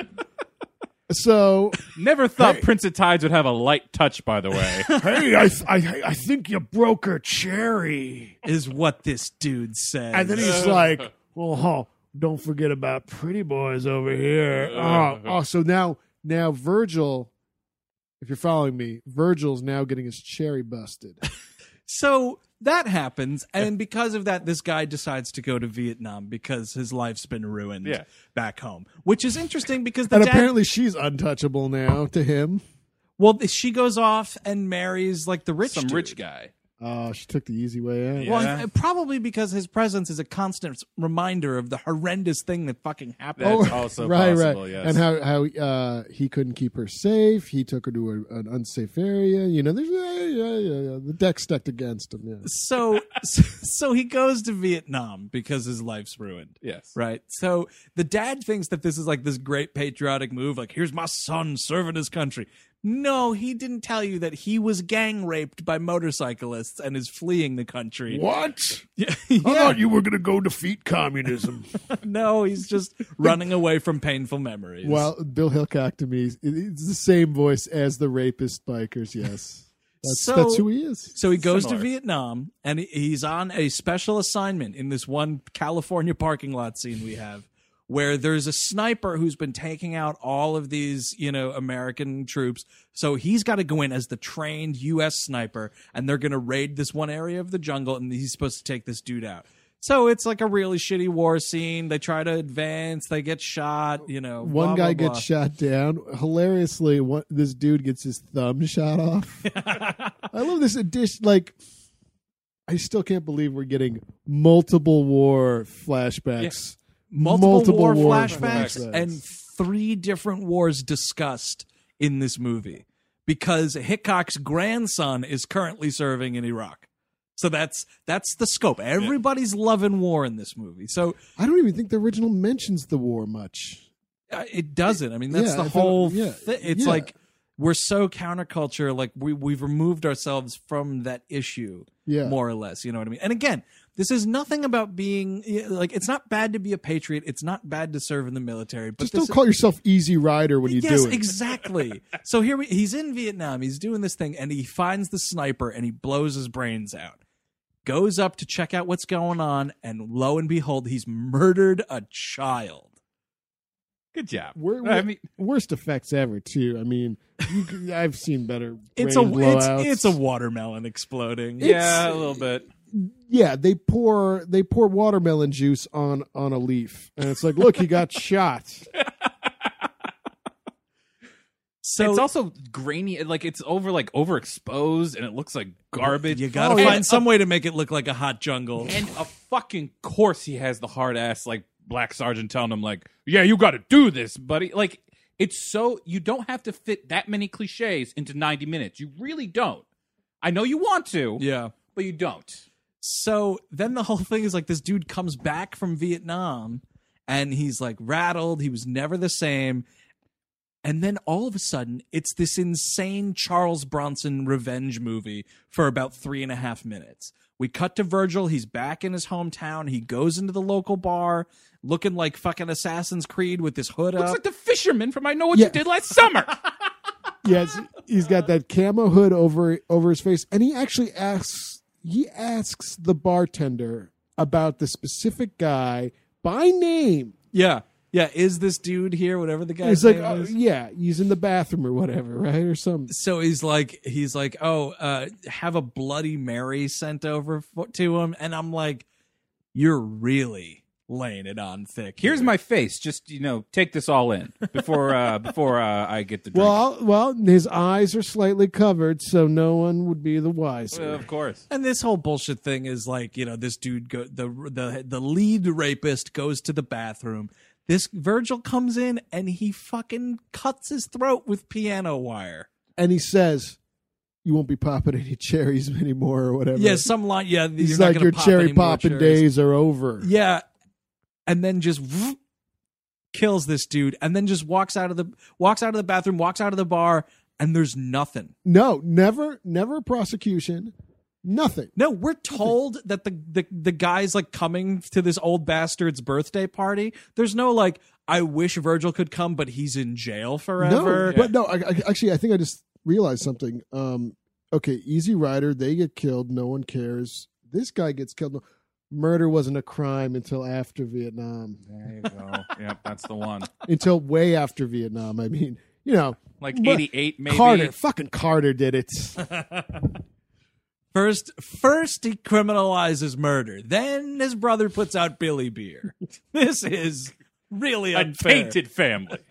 So, Never thought Prince of Tides would have a light touch. By the way, hey, I, I I think you broke her cherry. Is what this dude says. And then he's like, well, huh, don't forget about pretty boys over here. Oh, oh, so now, now Virgil, if you're following me, Virgil's now getting his cherry busted. So that happens, and because of that, this guy decides to go to Vietnam because his life's been ruined Yeah. back home. Which is interesting because the And dad, apparently she's untouchable now to him. well, she goes off and marries like the rich some dude. rich guy. Oh, she took the easy way out. Yeah. Well, I- probably because his presence is a constant reminder of the horrendous thing that fucking happened. That's also Oh, right, possible, right. yes. And how how uh, he couldn't keep her safe. He took her to a, an unsafe area. You know, there's yeah, yeah, yeah, yeah. The deck stacked against him. Yeah. So, so he goes to Vietnam because his life's ruined. Yes. Right. So the dad thinks that this is like this great patriotic move. Like, here's my son serving his country. No, he didn't tell you that he was gang raped by motorcyclists and is fleeing the country. What? Yeah. I yeah. thought you were going to go defeat communism. No, he's just running away from painful memories. Well, Bill Hickok to me, it's the same voice as the rapist bikers. Yes, that's So- that's who he is. So he goes Similar. to Vietnam and he- he's on a special assignment in this one California parking lot scene we have where there's a sniper who's been taking out all of these, you know, American troops. So he's got to go in as the trained U S sniper and they're going to raid this one area of the jungle and he's supposed to take this dude out. So it's like a really shitty war scene. They try to advance, they get shot, you know. One blah, guy blah, gets shot down. Hilariously, one, this dude gets his thumb shot off. I love this addition. Like, I still can't believe we're getting multiple war flashbacks. multiple, Multiple war, war flashbacks flashbacks. and three different wars discussed in this movie because Hickok's grandson is currently serving in Iraq. So that's that's the scope. Everybody's loving war in this movie. So I don't even think the original mentions the war much. uh, it doesn't. I mean, that's Yeah, the I thought- whole yeah, thing. It's yeah. like we're so counterculture. Like we we've removed ourselves from that issue, Yeah. more or less. You know what I mean? And again, this is nothing about being like. It's not bad to be a patriot. It's not bad to serve in the military. But Just this don't call yourself Easy Rider when you yes, do it. exactly. So here we, he's in Vietnam. He's doing this thing, and he finds the sniper, and he blows his brains out. Goes up to check out what's going on, and lo and behold, he's murdered a child. Good job. We're, I mean, worst effects ever, too. I mean, you, could- I've seen better. It's a brain it's, blowouts. it's a watermelon exploding. yeah, a little bit. Yeah, they pour they pour watermelon juice on on a leaf, and it's like, look, he got shot. So it's also grainy, like it's over, like overexposed, and it looks like garbage. you gotta Oh, find yeah. some way to make it look like a hot jungle. And a fucking course he has the hard ass like black sergeant telling him like, yeah, you got to do this, buddy. Like it's so you don't have to fit that many cliches into ninety minutes. You really don't. I know you want to, Yeah. but you don't. So then the whole thing is like this dude comes back from Vietnam and he's like rattled. He was never the same. And then all of a sudden, it's this insane Charles Bronson revenge movie for about three and a half minutes. We cut to Virgil. He's back in his hometown. He goes into the local bar looking like fucking Assassin's Creed with his hood Looks up. like the fisherman from I Know What Yeah. You Did Last Summer. Yes, he's got that camo hood over over his face, and he actually asks he asks the bartender about the specific guy by name. Yeah. Yeah. Is this dude here? Whatever the guy's He's like, name oh, is. yeah, he's in the bathroom or whatever, right, or something. So he's like, he's like, oh, uh, have a Bloody Mary sent over fo- to him, and I'm like, you're really laying it on thick. Here's here. my face. Just you know, take this all in before uh, before uh, I get the drink. Well, well, his eyes are slightly covered, so no one would be the Uh, wiser. of course. And this whole bullshit thing is like, you know, this dude go the the the lead rapist goes to the bathroom. This Virgil comes in and he fucking cuts his throat with piano wire. And he says, "You won't be popping any cherries anymore, or whatever." Yeah, some line. Yeah, he's you're not like, gonna "Your pop cherry any more popping cherries." days are over." Yeah, and then just whoop, kills this dude, and then just walks out of the walks out of the bathroom, walks out of the bar, and there's nothing. No, never, never a prosecution. Nothing. No, we're told that the, the the guy's like coming to this old bastard's birthday party. There's no like, I wish Virgil could come, but he's in jail forever. No, but no. I, I, actually, I think I just realized something. Um, okay, Easy Rider, they get killed. No one cares. This guy gets killed. Murder wasn't a crime until after Vietnam. There you go. Yep, that's the one. Until way after Vietnam. I mean, you know, Like but eighty-eight, maybe. Carter, fucking Carter did it. First, first he criminalizes murder. Then his brother puts out Billy Beer. This is really A unfair. tainted family.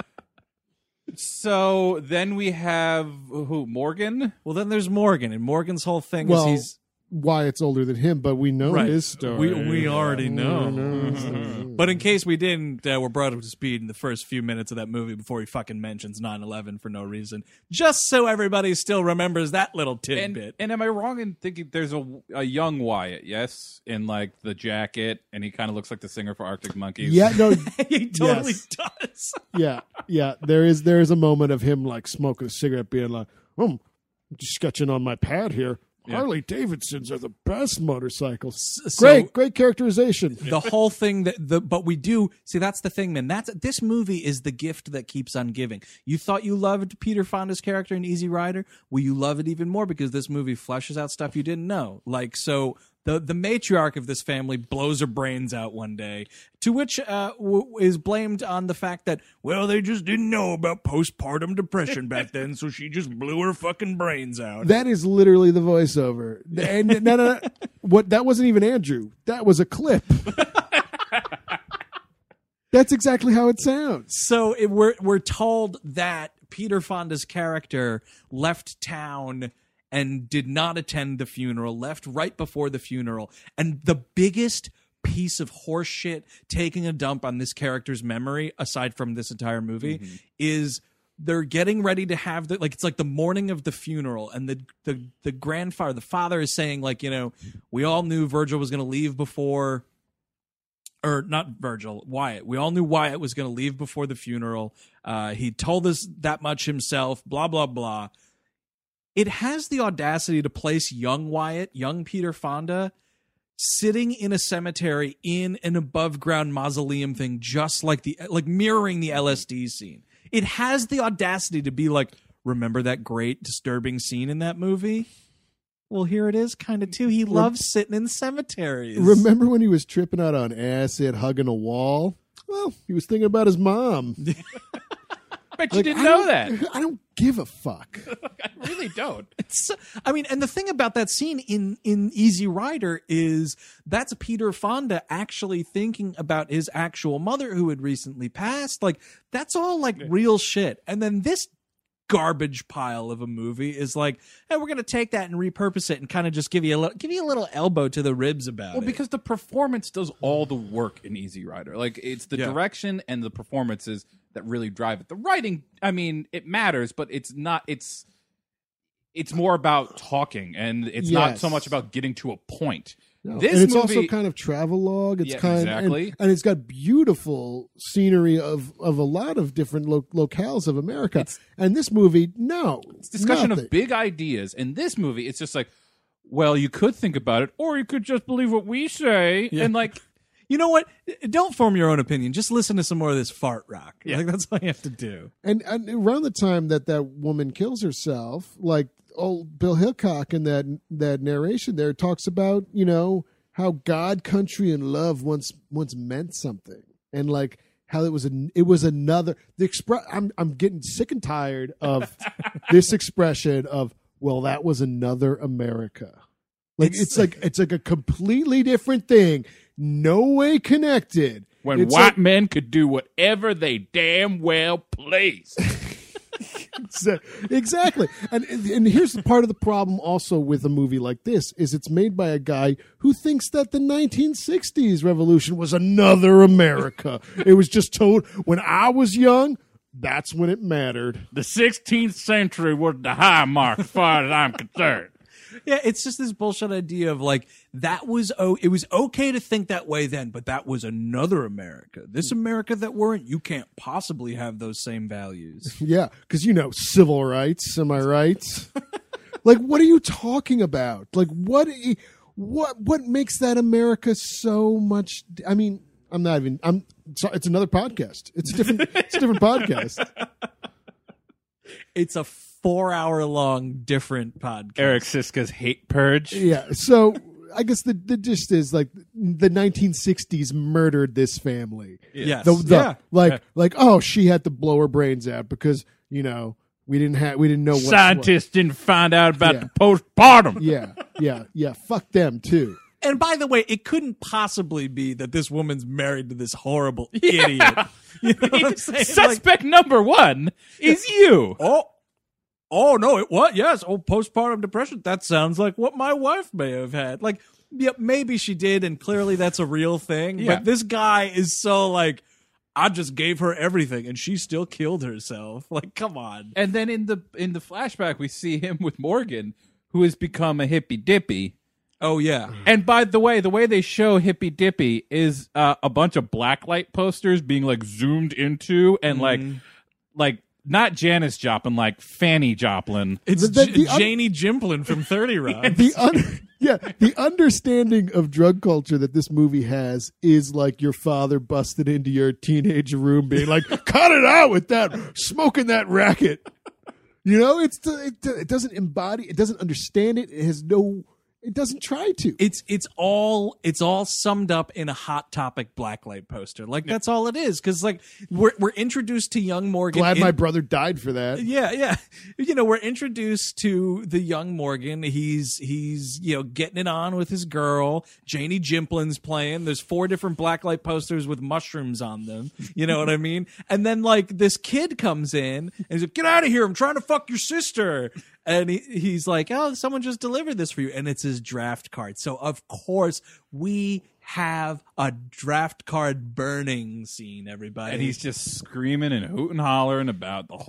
So then we have who? Morgan. Well, then there's Morgan, and Morgan's whole thing Well, is he's Wyatt's older than him, but we know Right. his story. We we already know. We know his story. But in case we didn't, uh, we're brought up to speed in the first few minutes of that movie before he fucking mentions nine eleven for no reason, just so everybody still remembers that little And, tidbit. and am I wrong in thinking there's a, a young Wyatt? Yes, in like the jacket, and he kind of looks like the singer for Arctic Monkeys. Yeah, no, He totally Yes. does. yeah, yeah. There is there is a moment of him like smoking a cigarette, being like, "Oh, I'm just sketching on my pad here. Harley Davidsons are the best motorcycles. So- Great, great characterization." The whole thing that the but we do see that's the thing, man. That's this movie is the gift that keeps on giving. You thought you loved Peter Fonda's character in Easy Rider, well, you love it even more because this movie fleshes out stuff you didn't know. Like so, the the matriarch of this family blows her brains out one day, to which uh, w- is blamed on the fact that well they just didn't know about postpartum depression back then, so she just blew her fucking brains out. That is literally the voiceover. And no, no, no, what that wasn't even Andrew. That was a clip. That's exactly how it sounds. So it, we're we're told that Peter Fonda's character left town and did not attend the funeral, left right before the funeral. And the biggest piece of horse shit taking a dump on this character's memory, aside from this entire movie, Mm-hmm. is they're getting ready to have the like it's like the morning of the funeral, and the the the grandfather, the father is saying, like, you know, we all knew Virgil was gonna leave before or not Virgil, Wyatt. We all knew Wyatt was going to leave before the funeral. Uh, he told us that much himself, blah, blah, blah. It has the audacity to place young Wyatt, young Peter Fonda, sitting in a cemetery in an above ground mausoleum thing, just like the, like mirroring the L S D scene. It has the audacity to be like, remember that great disturbing scene in that movie? Well, here it is, kind of too. He loves sitting in cemeteries. Remember when he was tripping out on acid, hugging a wall? Well, he was thinking about his mom. Bet you Like, didn't I know don't- that. I don't give a fuck. I really don't. It's, I mean, and the thing about that scene in in Easy Rider is that's Peter Fonda actually thinking about his actual mother who had recently passed. Like that's all like real shit. And then this garbage pile of a movie is like, hey, we're going to take that and repurpose it and kind of just give you a little, give you a little elbow to the ribs about Well, it. because the performance does all the work in Easy Rider. Like, it's the Yeah. direction and the performances that really drive it. The writing, I mean, it matters, but it's not. It's it's more about talking, and it's not Yes. so much about getting to a point. No. This and it's movie, also kind of travelogue. It's Yeah, kind exactly. and, and it's got beautiful scenery of of a lot of different lo- locales of America. It's- and this movie, no, it's discussion nothing. of big ideas. In this movie, it's just like, well, you could think about it, or you could just believe what we say, Yeah. and like. you know what? Don't form your own opinion. Just listen to some more of this fart rock. Yeah. Like, that's all you have to do. And, and around the time that that woman kills herself, like old Bill Hickok in that that narration there talks about, you know, how God, country, and love once once meant something, and like how it was a it was another the express. I'm I'm getting sick and tired of this expression of, well, that was another America. Like it's, It's- like it's like a completely different thing, no way connected. When It's white like- men could do whatever they damn well please. So- exactly. And and here's the part of the problem also with a movie like this is it's made by a guy who thinks that the nineteen sixties revolution was another America. It was just told when I was young, that's when it mattered. The sixteenth century was the high mark as far as I'm concerned. Yeah, it's just this bullshit idea of like that was oh, it was okay to think that way then, but that was another America. This America that weren't, you can't possibly have those same values. Yeah, because you know civil rights. Am I right? Like, what are you talking about? Like, what i- what what makes that America so much? I mean, I'm not even. I'm sorry. It's another podcast. It's a different. It's a different podcast. It's a four-hour-long different podcast. Eric Siska's hate purge. Yeah. So I guess the the gist is like the nineteen sixties murdered this family. Yes. The, the- yeah. Like like oh, she had to blow her brains out because you know we didn't have we didn't know what Scientists didn't find out about Yeah. the postpartum. Yeah. Yeah. Yeah. Fuck them too. And by the way, it couldn't possibly be that this woman's married to this horrible idiot. You know what I'm saying? Like, Suspect number one is you. oh, oh no, it what? Yes, oh, postpartum depression. That sounds like what my wife may have had. Like, yeah, maybe she did, and clearly that's a real thing. Yeah. But this guy is so like, I just gave her everything, and she still killed herself. Like, come on. And then in the in the flashback, we see him with Morgan, who has become a hippy dippy. Oh yeah, And by the way, the way they show Hippy Dippy is uh, a bunch of blacklight posters being like zoomed into and like like not Janis Joplin, like Fanny Joplin. it's The- the- J- the un- Janie Jimplin from thirty Rock. The un- yeah, the understanding of drug culture that this movie has is like your father busted into your teenage room, being like, "Cut it out with that smoking that racket." You know, it's it, it doesn't embody, it doesn't understand it. It has no, it doesn't try to. It's it's all it's all summed up in a Hot Topic blacklight poster. Like that's all it is. Because like we're we're introduced to young Morgan. Glad in- my brother died for that. Yeah, yeah. You know, we're introduced to the young Morgan. He's he's you know getting it on with his girl. Janie Jimplin's playing. There's four different blacklight posters with mushrooms on them. You know what I mean? And then like this kid comes in and he's like, "Get out of here! I'm trying to fuck your sister." And he, he's like, "Oh, someone just delivered this for you," and it's his draft card. So of course we have a draft card burning scene. Everybody, And he's just screaming and hooting, hollering about the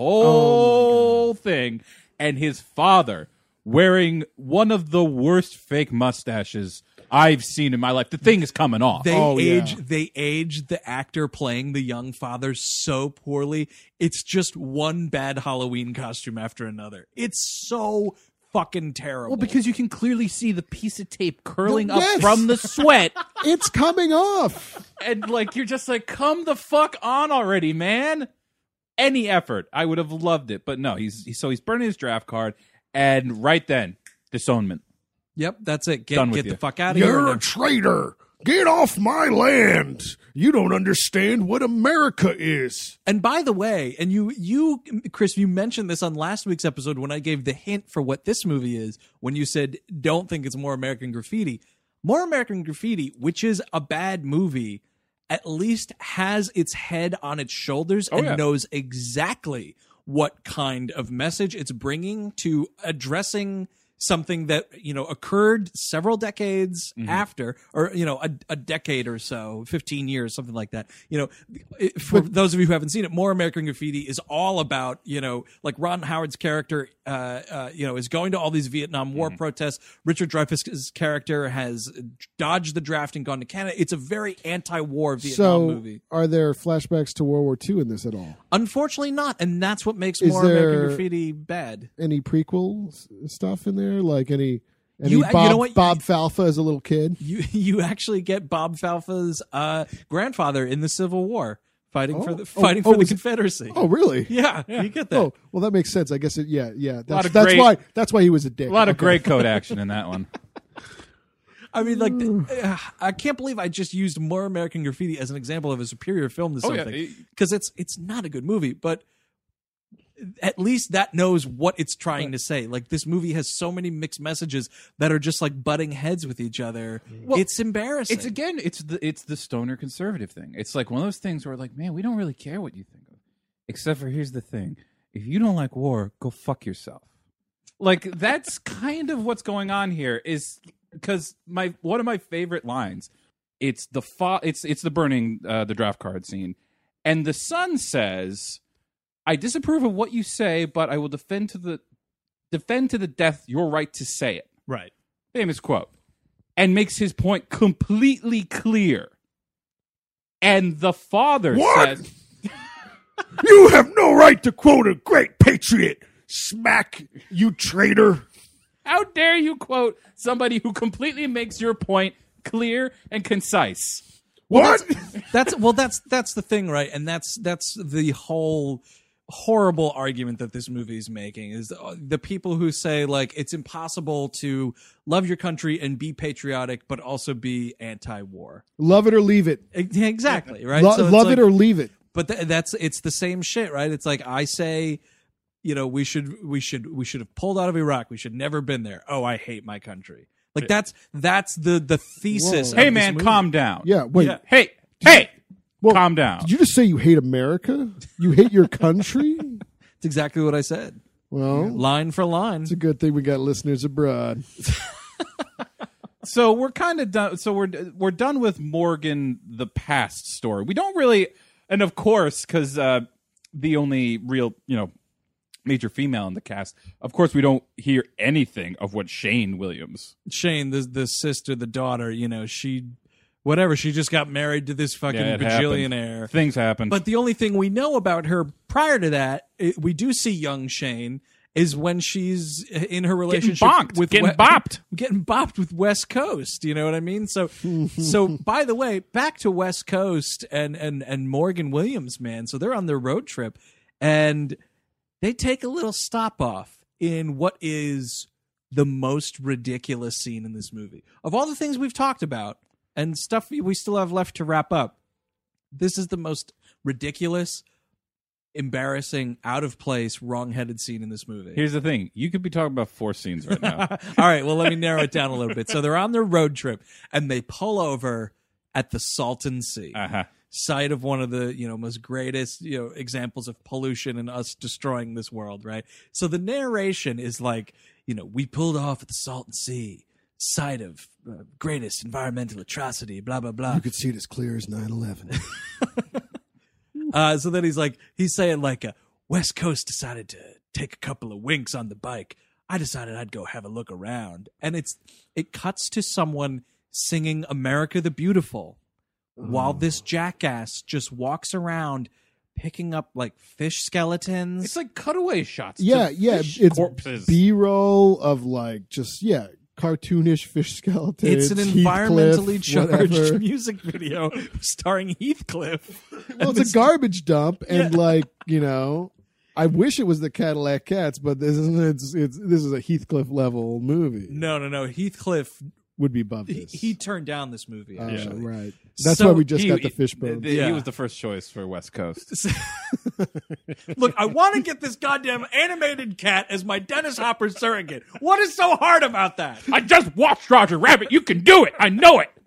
whole thing. And his father wearing one of the worst fake mustaches I've seen in my life. The thing is coming off. They Oh, yeah. age they aged the actor playing the young father so poorly. It's just one bad Halloween costume after another. It's so fucking terrible. Well, because you can clearly see the piece of tape curling Well, up yes. from the sweat. It's coming off. And like you're just like, come the fuck on already, man. Any effort. I would have loved it. But no, he's, he's so he's burning his draft card, and right then, disownment. Yep, that's it. Get Done with get the you. fuck out of You're here. a traitor. Get off my land. You don't understand what America is. And by the way, and you you Chris, you mentioned this on last week's episode when I gave the hint for what this movie is, when you said don't think it's More American Graffiti. More American Graffiti, which is a bad movie, at least has its head on its shoulders and yeah. knows exactly what kind of message it's bringing to addressing something that, you know, occurred several decades Mm-hmm. after, or, you know, a, a decade or so, fifteen years, something like that. You know, it, for those of you who haven't seen it, More American Graffiti is all about, you know, like Ron Howard's character, uh, uh, you know, is going to all these Vietnam War Mm-hmm. protests. Richard Dreyfuss's character has dodged the draft and gone to Canada. It's a very anti-war Vietnam So, movie. are there flashbacks to World War Two in this at all? Unfortunately not, and that's what makes Is More American there- Graffiti bad. Any prequel s- stuff in there? Like any, any You- you Bob, know what? Bob Falfa as a little kid? You you actually get Bob Falfa's uh, grandfather in the Civil War fighting for Oh. the Oh, fighting oh, for the was it- Confederacy. Oh, really? yeah, you get that. Oh, well, that makes sense. I guess it. Yeah, yeah. That's, of that's great- why. That's why he was a dick. A lot of Okay. gray code action in that one. I mean, like, uh, I can't believe I just used More American Graffiti as an example of a superior film to Oh, yeah. something because it's it's not a good movie, but at least that knows what it's trying to say. Like, this movie has so many mixed messages that are just like butting heads with each other. Well, it's embarrassing. It's again, it's the it's the stoner conservative thing. It's like one of those things where like, man, we don't really care what you think of, except for here's the thing: if you don't like war, go fuck yourself. Like that's kind of what's going on here. Is because my one of my favorite lines. It's the fa- It's it's the burning uh, the draft card scene, and the son says, "I disapprove of what you say, but I will defend to the defend to the death your right to say it." right. Famous quote, and makes his point completely clear. And the father What? says, You have no right to quote a great patriot. Smack, you traitor. "How dare you quote somebody who completely makes your point clear and concise?" What? That's well that's that's the thing, right? And that's that's the whole horrible argument that this movie is making is the, the people who say like it's impossible to love your country and be patriotic but also be anti-war. Love it or leave it. Yeah, exactly, right? Lo- So it's love like- it or leave it. but th- that's it's the same shit, right? It's like I say, you know, we should we should we should have pulled out of Iraq. We should never been there. Oh, I hate my country. Like that's that's the the thesis. Whoa. of Hey this man, movie. calm down. Yeah. Wait. Yeah. Hey, hey, Well, calm down. Did you just say you hate America? You hate your country? It's exactly what I said. Well, Line for line. it's a good thing we got listeners abroad. So we're kind of done. So we're we're done with Morgan the past story. We don't really, and of course, because uh, the only real you know major female in the cast, of course, we don't hear anything of what Shane Williams. Shane, the the sister, the daughter, you know, she, whatever, she just got married to this fucking Yeah, it bajillionaire. happened. Things happen. But the only thing we know about her prior to that, it, we do see young Shane, is when she's in her relationship bonked, with getting We- bopped. getting bopped with West Coast. You know what I mean? So, so by the way, back to West Coast and and and Morgan Williams, man. So they're on their road trip, and they take a little stop off in what is the most ridiculous scene in this movie. Of all the things we've talked about and stuff we still have left to wrap up, this is the most ridiculous, embarrassing, out of place, wrong-headed scene in this movie. Here's the thing: you could be talking about four scenes right now. All right, well, let me narrow it down a little bit. So they're on their road trip, and they pull over at the Salton Sea, Uh-huh. site of one of the you know most greatest you know examples of pollution and us destroying this world. Right. So the narration is like, you know, we pulled off at the Salton Sea, site of uh, greatest environmental atrocity. Blah blah blah. You could see it as clear as nine eleven. Uh, so then he's like, he's saying like, uh, West Coast decided to take a couple of winks on the bike. I decided I'd go have a look around, and it's it cuts to someone singing "America the Beautiful," while this jackass just walks around picking up like fish skeletons. It's like cutaway shots. to Yeah, yeah. fish It's corpses. B-roll of like just yeah, cartoonish fish skeletons. It's an Heathcliff, environmentally charged whatever. music video starring Heathcliff. Well, it's a garbage dump, and like you know, I wish it was the Cadillac Cats, but this isn't. It's, it's this is a Heathcliff level movie. No, no, no. Heathcliff, Would be above he, this. he turned down this movie. Uh, Actually. right. That's So why we just He- got the he- fish bone. th- Yeah. He was the first choice for West Coast. Look, I want to get this goddamn animated cat as my Dennis Hopper surrogate. What is so hard about that? I just watched Roger Rabbit. You can do it. I know it.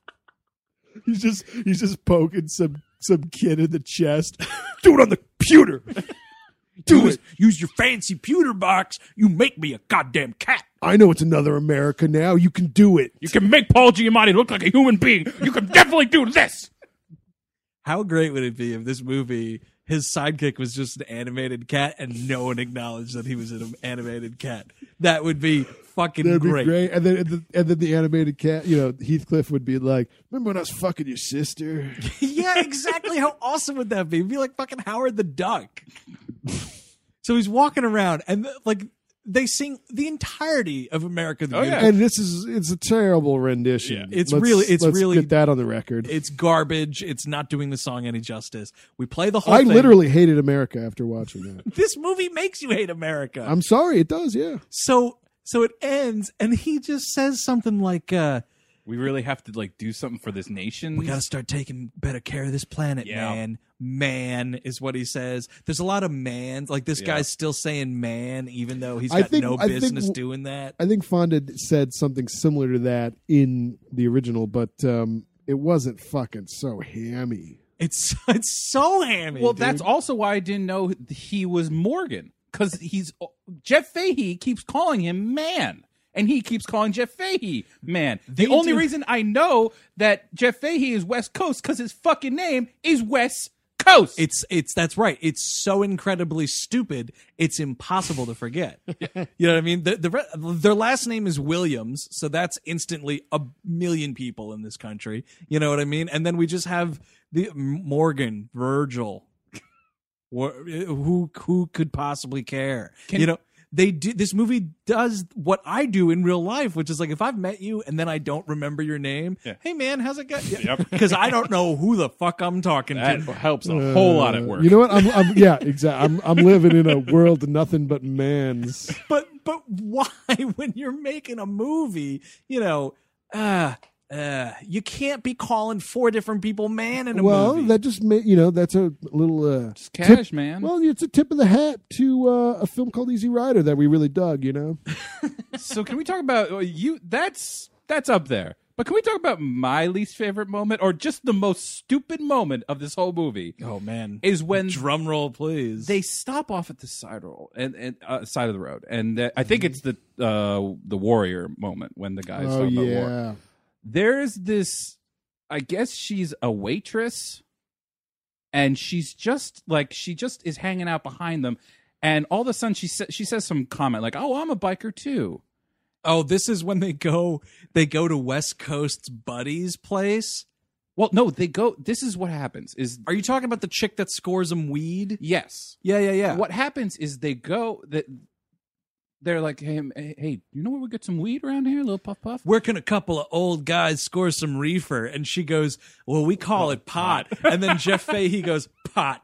He's just he's just poking some some kid in the chest. Do it on the computer. Do use, it. Use your fancy pewter box. You make me a goddamn cat. I know it's another America now. You can do it. You can make Paul Giamatti look like a human being. You can definitely do this. How great would it be if this movie, his sidekick was just an animated cat and no one acknowledged that he was an animated cat? That would be fucking That'd great. be great. And then, and then and then the animated cat, you know, Heathcliff would be like, "Remember when I was fucking your sister?" Yeah, exactly. How awesome would that be? It'd be like fucking Howard the Duck. So he's walking around and like they sing the entirety of America the Oh, Beautiful. yeah. And this is it's a terrible rendition. Yeah. It's Let's- really- it's let's really- get that on the record. It's garbage. It's not doing the song any justice. We play the whole I thing. literally hated America after watching that. This movie makes you hate America. I'm sorry, it does. Yeah. so so it ends and he just says something like uh We really have to like do something for this nation. we got to start taking better care of this planet, Yeah. man. Man is what he says. There's a lot of mans. Like this Yeah. guy's still saying man, even though he's I got think- no I think business w- doing that. I think Fonda said something similar to that in the original, but um, it wasn't fucking so hammy. It's it's so hammy. Well, dude. that's also why I didn't know he was Morgan, because he's Jeff Fahey keeps calling him man, and he keeps calling Jeff Fahey man. The They only do- reason I know that Jeff Fahey is West Coast because his fucking name is West Coast. It's it's that's right. It's so incredibly stupid. It's impossible to forget. You know what I mean? The, the re- their last name is Williams, so that's instantly a million people in this country. You know what I mean? And then we just have the Morgan, Virgil. Wha- Who who could possibly care? Can- you know. They do. This movie does what I do in real life, which is like if I've met you and then I don't remember your name. Yeah. Hey man, how's it going? Yep. Because I don't know who the fuck I'm talking that to. helps a whole lot at Uh, work. You know what? I'm, I'm yeah, exactly. I'm I'm living in a world of nothing but mans. But but why, when you're making a movie, you know, uh, uh, you can't be calling four different people man in a Well, movie. that just made you know that's a little uh, Just cash, tip- man. Well, it's a tip of the hat to uh, a film called Easy Rider that we really dug. You know, So can we talk about uh, you? That's that's up there. But can we talk about my least favorite moment, or just the most stupid moment of this whole movie? oh man, Is when drum roll, please. they stop off at the side roll and, and uh, side of the road, and uh, I think it's the uh, the warrior moment when the guys oh talking about war. yeah, There's this, I guess she's a waitress, and she's just like she just is hanging out behind them, and all of a sudden she sa- she says some comment like, "Oh, I'm a biker too." oh, this is when they go they go to West Coast's buddy's place. Well, no, they go. This is what happens. Is Are you talking about the chick that scores them weed? yes. Yeah, yeah, yeah. What happens is they go that they're like, hey, hey, hey, you know where we get some weed around here? A little puff puff. Where can a couple of old guys score some reefer? And she goes, well, we call it pot. And then Jeff Fahey goes, pot.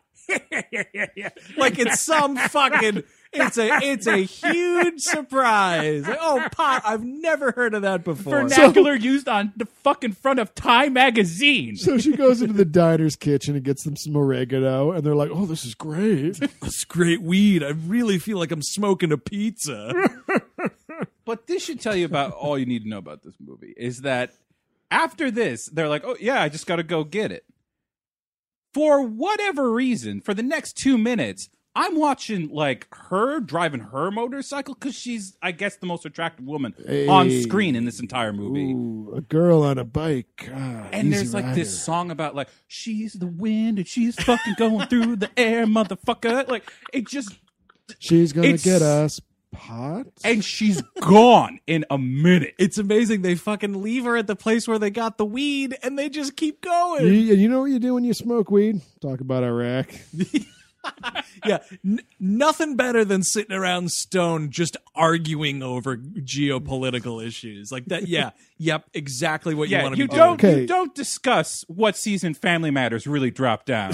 Like it's some fucking, it's a, it's a huge surprise. Like, oh, pot. I've never heard of that before. Vernacular used on the fucking front of Time magazine. so she goes into the diner's kitchen and gets them some oregano, and they're like, "Oh, this is great." It's great weed. I really feel like I'm smoking a pizza. But this should tell you about all you need to know about this movie is that after this, they're like, oh, yeah, I just got to go get it. For whatever reason, for the next two minutes, I'm watching like her driving her motorcycle because she's, I guess, the most attractive woman on Hey. screen in this entire movie. Ooh, a girl on a bike. Ah, And Easy there's like Rider. this song about like she's the wind and she's fucking going through the air, motherfucker. Like it just, She's gonna it's- get us pot. and she's gone in a minute. It's amazing. They fucking leave her at the place where they got the weed and they just keep going. You, you know what you do when you smoke weed? Talk about Iraq. Yeah, n- nothing better than sitting around stoned just arguing over geopolitical issues like that. Yeah, yep, exactly what you Yeah, want to you be don't doing. Okay. you don't discuss what season Family Matters really dropped down.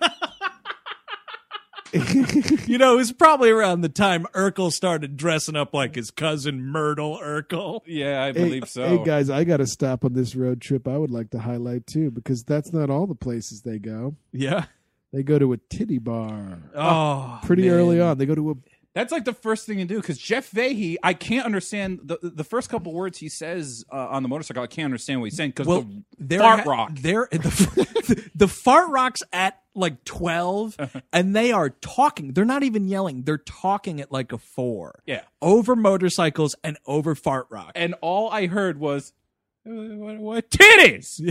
You know, it was probably around the time Urkel started dressing up like his cousin Myrtle Urkel. yeah, I Hey, believe so. hey guys, I got to stop on this road trip. I would like to highlight too, because that's not all the places they go. Yeah. They go to a titty bar Oh, pretty man. early on. They go to a That's like the first thing to do because Jeff Fahey, I can't understand the the first couple words he says uh, on the motorcycle. I can't understand what he's saying because Well, the they're fart ha- rock. They're the, the fart rock's at like twelve, and they are talking. They're not even yelling. They're talking at like a four. Yeah. Over motorcycles and over fart rock. And all I heard was, uh, what, what titties?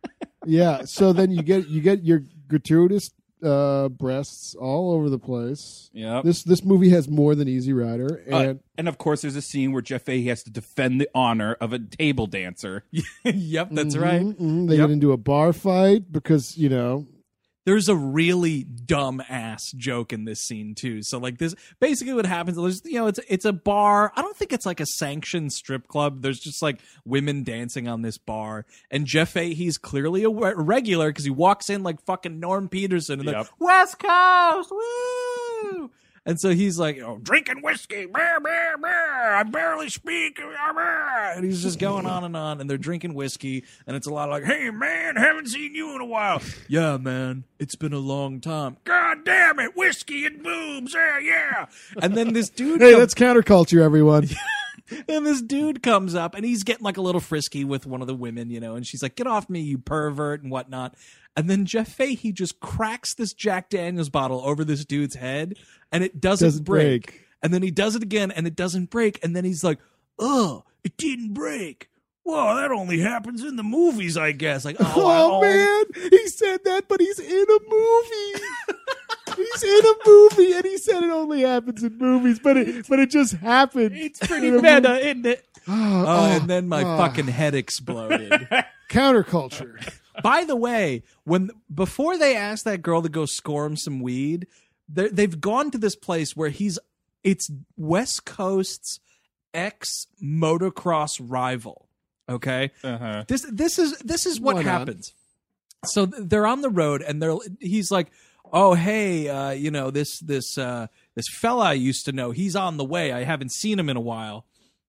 Yeah. So then you get you get your gratuitous uh, breasts all over the place. Yep. This this movie has more than Easy Rider, and Uh, and of course, there's a scene where Jeff Fahey has to defend the honor of a table dancer. Yep, that's right. Mhm, mhm. they Yep. get into a bar fight because you know. There's a really dumb ass joke in this scene too. So like this, basically what happens, there's, you know, it's it's a bar. I don't think it's like a sanctioned strip club. There's just like women dancing on this bar, and Jeff Fahey's clearly a we- regular because he walks in like fucking Norm Peterson and Yep. like West Coast, woo! And so he's like, oh, drinking whiskey, brr, brr, brr, I barely speak, brr, brr. And he's just going on and on, and they're drinking whiskey, and it's a lot of like, hey man, haven't seen you in a while. Yeah, man, it's been a long time. God damn it, whiskey and boobs, yeah, yeah. And then this dude, Hey, comes- that's counterculture, everyone. and this dude comes up, and he's getting like a little frisky with one of the women, you know, and she's like, get off me, you pervert, and whatnot. And then Jeff Fahey just cracks this Jack Daniels bottle over this dude's head, and it doesn't, Doesn't break. break. And then he does it again, and it doesn't break. And then he's like, oh, it didn't break. Well, that only happens in the movies, I guess. Like, oh, Oh, I- man, he said that, but he's in a movie. He's in a movie, and he said it only happens in movies, but it but it just happened. It's pretty In a meta, movie. isn't it? Oh, Oh, oh, and then my oh. fucking head exploded. Counterculture. By the way, when before they asked that girl to go score him some weed, they're- they've gone to this place where he's it's West Coast's ex motocross rival. Okay, Uh-huh. this this is this is what Why not? happens. So th- they're on the road, and they're he's like, oh hey, uh, you know this this uh, this fella I used to know, he's on the way. I haven't seen him in a while.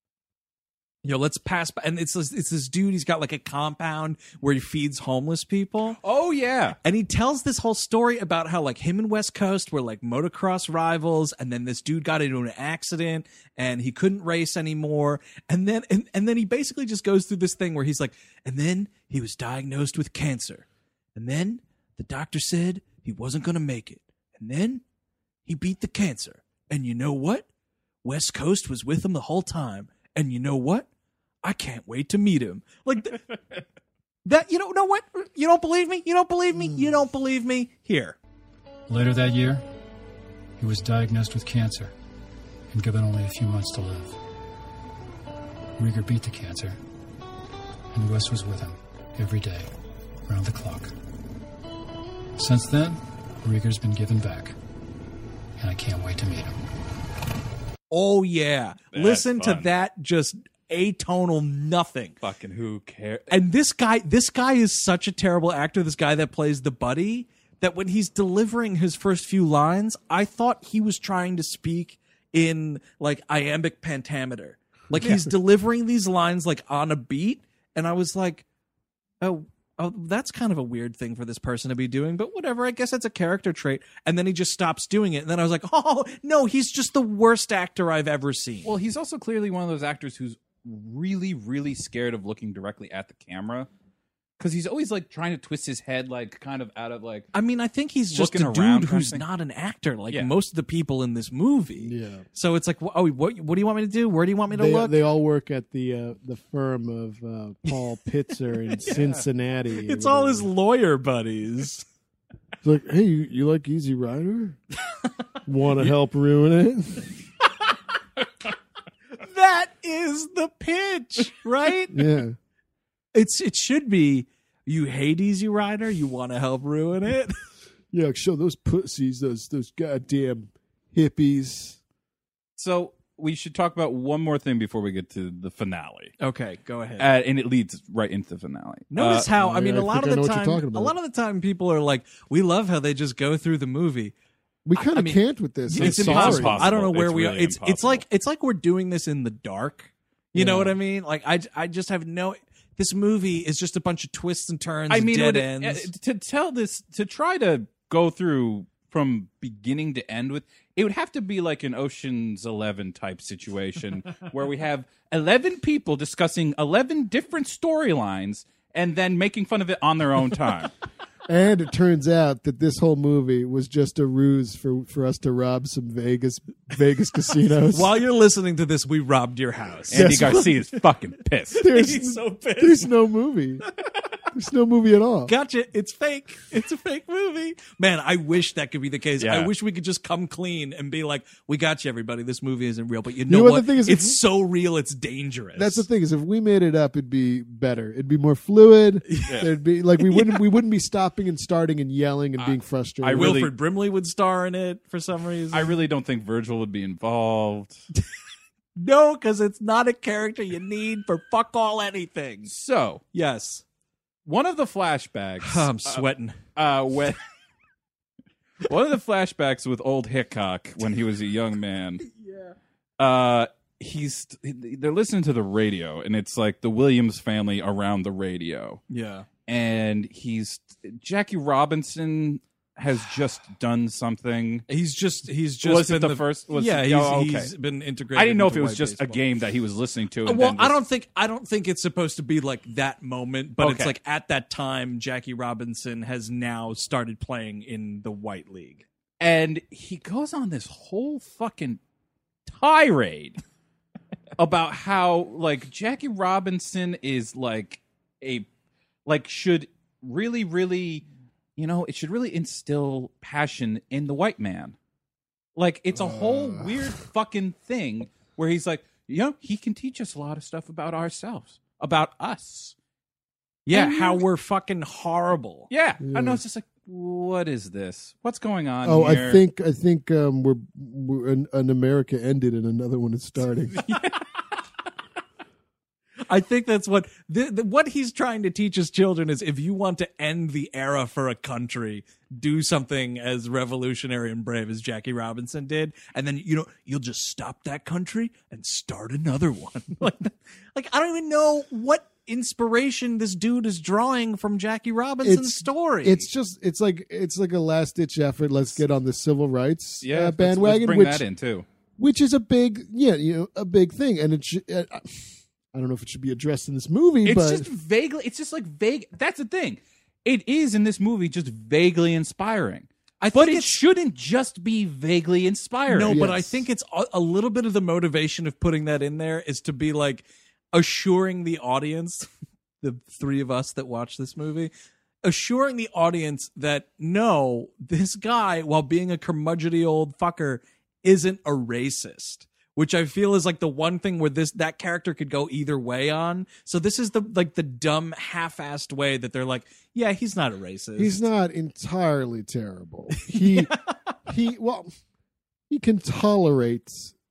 You know, let's pass by. And it's this, it's this dude. He's got like a compound where he feeds homeless people. Oh, yeah. And he tells this whole story about how like him and West Coast were like motocross rivals, and then this dude got into an accident and he couldn't race anymore. And then and, and then he basically just goes through this thing where he's like, and then he was diagnosed with cancer. And then the doctor said he wasn't going to make it. And then he beat the cancer. And you know what? West Coast was with him the whole time. And you know what? I can't wait to meet him. Like th- that, you don't know what? You don't believe me? You don't believe me? You don't believe me? Here. Later that year, he was diagnosed with cancer and given only a few months to live. Rieger beat the cancer, and Wes was with him every day, round the clock. Since then, Rieger's been given back, and I can't wait to meet him. Oh, yeah. That's Listen to fun. that just atonal nothing. Fucking who cares? And this guy, this guy is such a terrible actor, this guy that plays the buddy, that when he's delivering his first few lines, I thought he was trying to speak in like iambic pentameter. Like he's delivering these lines like on a beat, and I was like, oh, oh, that's kind of a weird thing for this person to be doing, but whatever, I guess that's a character trait. And then he just stops doing it, and then I was like, oh, no, he's just the worst actor I've ever seen. Well, he's also clearly one of those actors who's really, really scared of looking directly at the camera because he's always like trying to twist his head, like kind of out of like. I mean, I think he's just Looking a around dude kind of who's thing. not an actor like Yeah. most of the people in this movie. Yeah. So it's like, oh, what, what do you want me to do? Where do you want me to They, look? they all work at the uh, the firm of uh, Paul Pitzer in Cincinnati. it's all his lawyer buddies. It's like, hey, you, you like Easy Rider? Want to help ruin it? That is the pitch, right? Yeah. It's it should be. You hate Easy Rider. You want to help ruin it. Yeah, show those pussies, those those goddamn hippies. So we should talk about one more thing before we get to the finale, Okay, go ahead. uh, and it leads right into the finale. Notice Uh, how I I mean I a lot think of I the know what you're time talking a about. lot of the time people are like, we love how they just go through the movie. We kind I of mean, can't with this. I'm It's sorry. impossible. impossible. I don't know where It's we really are. It's it's impossible. like it's like we're doing this in the dark. You know Yeah. what I mean? Like I, I just have no. This movie is just a bunch of twists and turns. I and mean, dead when it- ends. uh, to tell this, to try to go through from beginning to end with, it would have to be like an Ocean's Eleven type situation where we have eleven people discussing eleven different storylines and then making fun of it on their own time. And it turns out that this whole movie was just a ruse for, for us to rob some Vegas Vegas casinos. While you're listening to this, we robbed your house. Andy Yes. Garcia is fucking pissed. There's, He's so pissed. there's no movie. There's no movie at all. Gotcha. It's fake. It's a fake movie. Man, I wish that could be the case. Yeah. I wish we could just come clean and be like, we got you, everybody. This movie isn't real. But you know, know what what? the thing is, it's if- so real, it's dangerous. That's the thing is, if we made it up, it'd be better. It'd be more fluid. There'd be like we wouldn't we wouldn't be stopping and starting and yelling and being frustrated. I really- Wilford Brimley would star in it for some reason. I really don't think Virgil would be involved. No, because it's not a character you need for fuck all anything. So, Yes. one of the flashbacks. I'm sweating. uh, when one of the flashbacks with old Hickok when he was a young man. Yeah. Uh, he's they're listening to the radio, and it's like the Williams family around the radio, Yeah. and he's Jackie Robinson has just done something. He's just he's just Was it been the first- was yeah, it- he's, oh, okay. he's been integrated. I didn't know if into it was white just a baseball. game that he was listening to. And Well, then I just- don't think I don't think it's supposed to be like that moment, but it's Okay. like at that time, Jackie Robinson has now started playing in the White League. And he goes on this whole fucking tirade about how like Jackie Robinson is like a like should really really you know it should really instill passion in the white man. Like it's a whole weird fucking thing where he's like, you know, he can teach us a lot of stuff about ourselves, about us. Yeah, And how you- we're fucking horrible. Yeah. I know, it's just like, what is this? What's going on Oh, here? I think I think um, we're, we're an, an America ended and another one is starting. I think that's what the, the, what he's trying to teach his children is if you want to end the era for a country, do something as revolutionary and brave as Jackie Robinson did, and then you know you'll just stop that country and start another one. like, like I don't even know what inspiration this dude is drawing from Jackie Robinson's It's- story. It's just it's like it's like a last ditch effort. Let's get on the civil rights yeah, uh, let's- bandwagon, let's bring which that in too. which is a big yeah you know a big thing, and it should, uh, I don't know if it should be addressed in this movie, It's but just vaguely. It's just like vague. That's the thing. It is in this movie just vaguely inspiring. I But think it it's- shouldn't just be vaguely inspiring. No, but I Yes. think it's a, a little bit of the motivation of putting that in there is to be like assuring the audience, the three of us that watch this movie, assuring the audience that no, this guy, while being a curmudgeony old fucker, isn't a racist. Which I feel is like the one thing where this that character could go either way on. So this is the like the dumb half-assed way that they're like, yeah, he's not a racist. he's not entirely terrible. He he well he can tolerate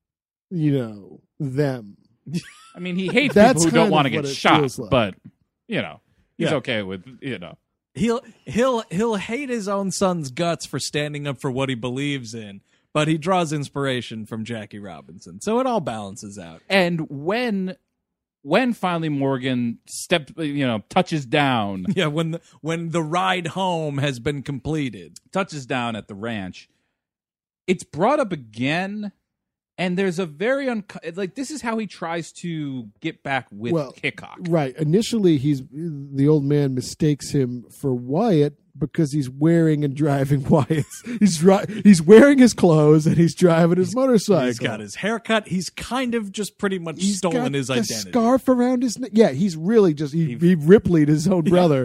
you know them. I mean, he hates That's people who don't kind want to of get what it shot, feels like. but you know, he's Yeah. okay with you know. He'll he'll he'll hate his own son's guts for standing up for what he believes in, but he draws inspiration from Jackie Robinson. So it all balances out. And when when finally Morgan steps, you know, touches down, Yeah, when the when the ride home has been completed. touches down at the ranch, it's brought up again, and there's a very un like this is how he tries to get back with Well, Hickok. Right. Initially, he's the old man mistakes him for Wyatt because he's wearing and driving Wyatt's. He's dri- he's wearing his clothes and he's driving his motorcycle. He's got his haircut. He's kind of just pretty much He's stolen got his the identity. scarf around his neck. Yeah, he's really just he, he Ripley'd his own brother.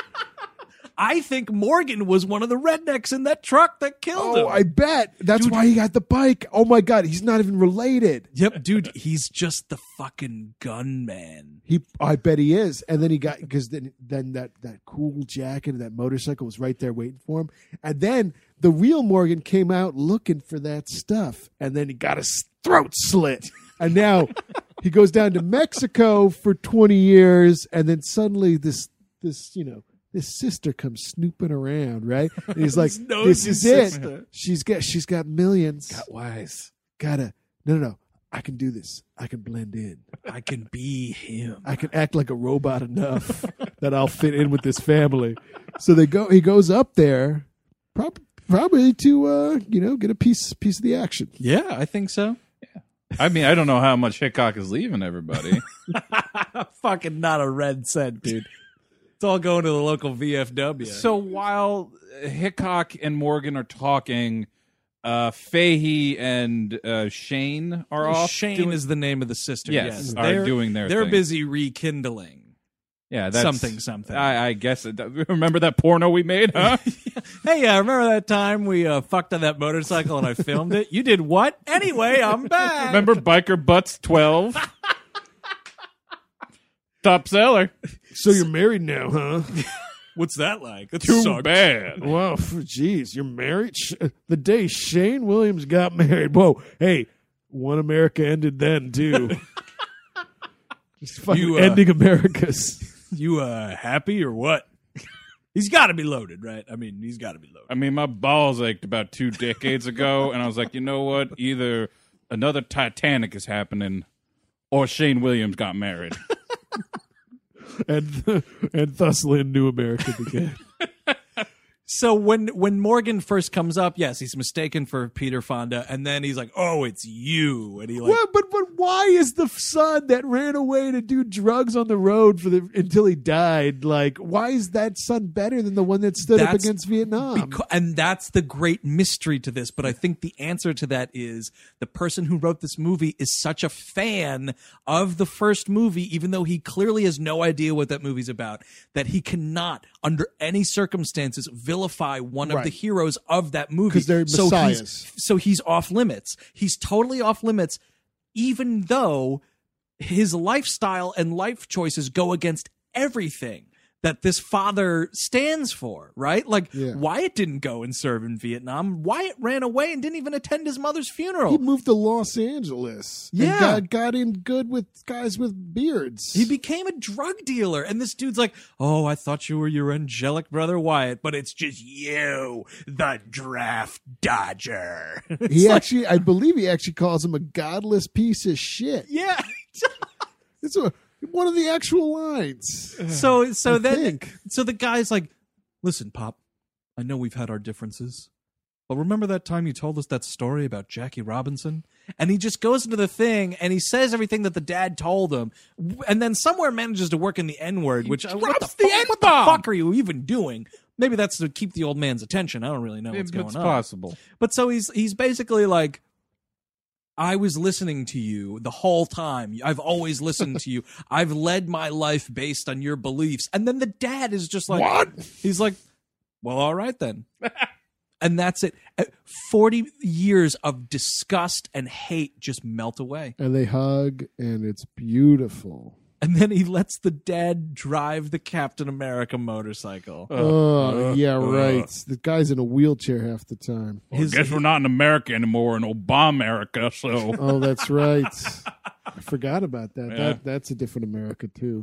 I think Morgan was one of the rednecks in that truck that killed him. Oh, I bet that's why he got the bike. Oh my god, he's not even related. Yep, dude, he's just the fucking gunman. He, I bet he is. And then he got because then then that that cool jacket and that motorcycle was right there waiting for him. And then the real Morgan came out looking for that stuff, and then he got his throat slit. And now he goes down to Mexico for twenty years, and then suddenly this this you know. This sister comes snooping around, right? And he's like, nosy "This is sister. it. She's got, she's got millions. Got wise. Gotta, no, no, no. I can do this. I can blend in. I can be him. I can act like a robot enough that I'll fit in with this family." So they go. He goes up there, prob- probably to uh, you know get a piece piece of the action. Yeah, I think so. I mean, I don't know how much Hickok is leaving everybody. Fucking not a red cent, dude. It's all going to the local V F W. So while Hickok and Morgan are talking, uh, Fahey and uh, Shane are off. Shane doing- is the name of the sister. Yes, Yes, are they're doing their They're thing. busy rekindling. yeah, that's, something, something. I, I guess. It, remember that porno we made, huh? Hey, uh, remember that time we uh, fucked on that motorcycle and I filmed it? You did what? Anyway, I'm back. Remember Biker Butts twelve? Top seller. So you're married now, huh? What's that like? That Too sucks. bad. Wow, jeez, you're married? Sh- The day Shane Williams got married. Whoa, hey, one America ended then, too. Just fucking You, uh, ending America's. You uh, happy or what? He's got to be loaded, right? I mean, he's got to be loaded. I mean, my balls ached about two decades ago, and I was like, you know what? Either another Titanic is happening, or Shane Williams got married. and and thus Lynn New America began. So when when Morgan first comes up, yes, he's mistaken for Peter Fonda, and then he's like, "Oh, it's you," and he like, Well, but but why is the son that ran away to do drugs on the road for the until he died? Like, why is that son better than the one that stood up That's against Vietnam? Beca- and that's the great mystery to this. But I think the answer to that is the person who wrote this movie is such a fan of the first movie, even though he clearly has no idea what that movie's about, that he cannot, under any circumstances, vilify one of Right. the heroes of that movie. 'Cause they're so messiahs. he's, so he's off limits. He's totally off limits, even though his lifestyle and life choices go against everything that this father stands for, right? Like, Yeah. Wyatt didn't go and serve in Vietnam. Wyatt ran away and didn't even attend his mother's funeral. He moved to Los Angeles. and Yeah. got, got in good with guys with beards. He became a drug dealer. And this dude's like, oh, I thought you were your angelic brother Wyatt, but it's just you, the draft dodger. It's He like, actually, I believe, he actually calls him a godless piece of shit. yeah. It's a, one of the actual lines. So, so I then, think. so the guy's like, listen, Pop, I know we've had our differences, but remember that time you told us that story about Jackie Robinson? And he just goes into the thing and he says everything that the dad told him, and then somewhere manages to work in the N word, which what the, drops the fuck, what the N-bomb. fuck are you even doing? Maybe that's to keep the old man's attention. I don't really know what's It's going on. possible. But so he's he's basically like, I was listening to you the whole time. I've always listened to you. I've led my life based on your beliefs. And then the dad is just like, What? He's like, well, all right then. And that's it. Uh, forty years of disgust and hate just melt away. And they hug, and it's beautiful. And then he lets the dad drive the Captain America motorcycle. Oh, yeah, uh. right. The guy's in a wheelchair half the time. I guess we're not in America anymore, in Obama-America, so... Oh, that's right. I forgot about that. Yeah. That that's a different America too.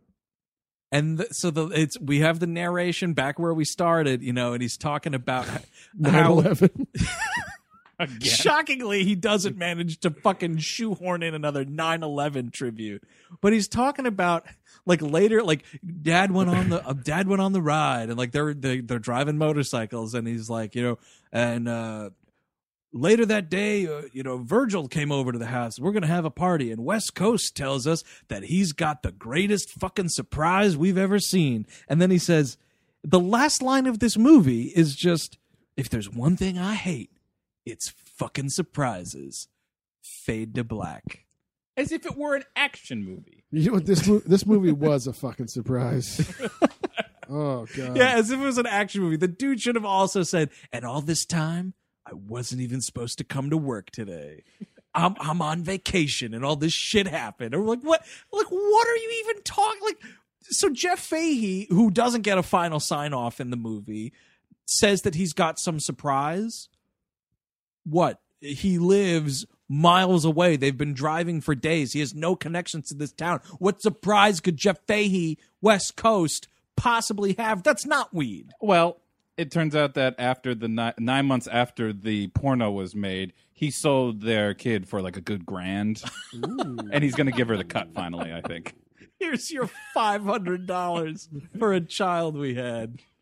And the, so the it's we have the narration back where we started, you know, and he's talking about how nine eleven. Again. shockingly he doesn't manage to fucking shoehorn in another nine eleven tribute. But he's talking about like later, like dad went on the uh, dad went on the ride, and like they're they, they're driving motorcycles, and he's like, you know, and uh later that day, uh, you know, Virgil came over to the house. We're going to have a party. And West Coast tells us that he's got the greatest fucking surprise we've ever seen. And then he says, the last line of this movie is just, if there's one thing I hate, it's fucking surprises. Fade to black. As if it were an action movie. You know what? This mo- this movie was a fucking surprise. Oh god. Yeah, as if it was an action movie. The dude should have also said, and all this time, I wasn't even supposed to come to work today. I'm I'm on vacation and all this shit happened. And we're like, what? Like, what are you even talking? Like, so Jeff Fahey, who doesn't get a final sign off in the movie, says that he's got some surprise. What? He lives miles away. They've been driving for days. He has no connections to this town. What surprise could Jeff Fahey, West Coast, possibly have? That's not weed. Well, it turns out that after the ni- nine months after the porno was made, he sold their kid for like a good grand, and he's going to give her the cut finally. I think. Here's your five hundred dollars for a child we had.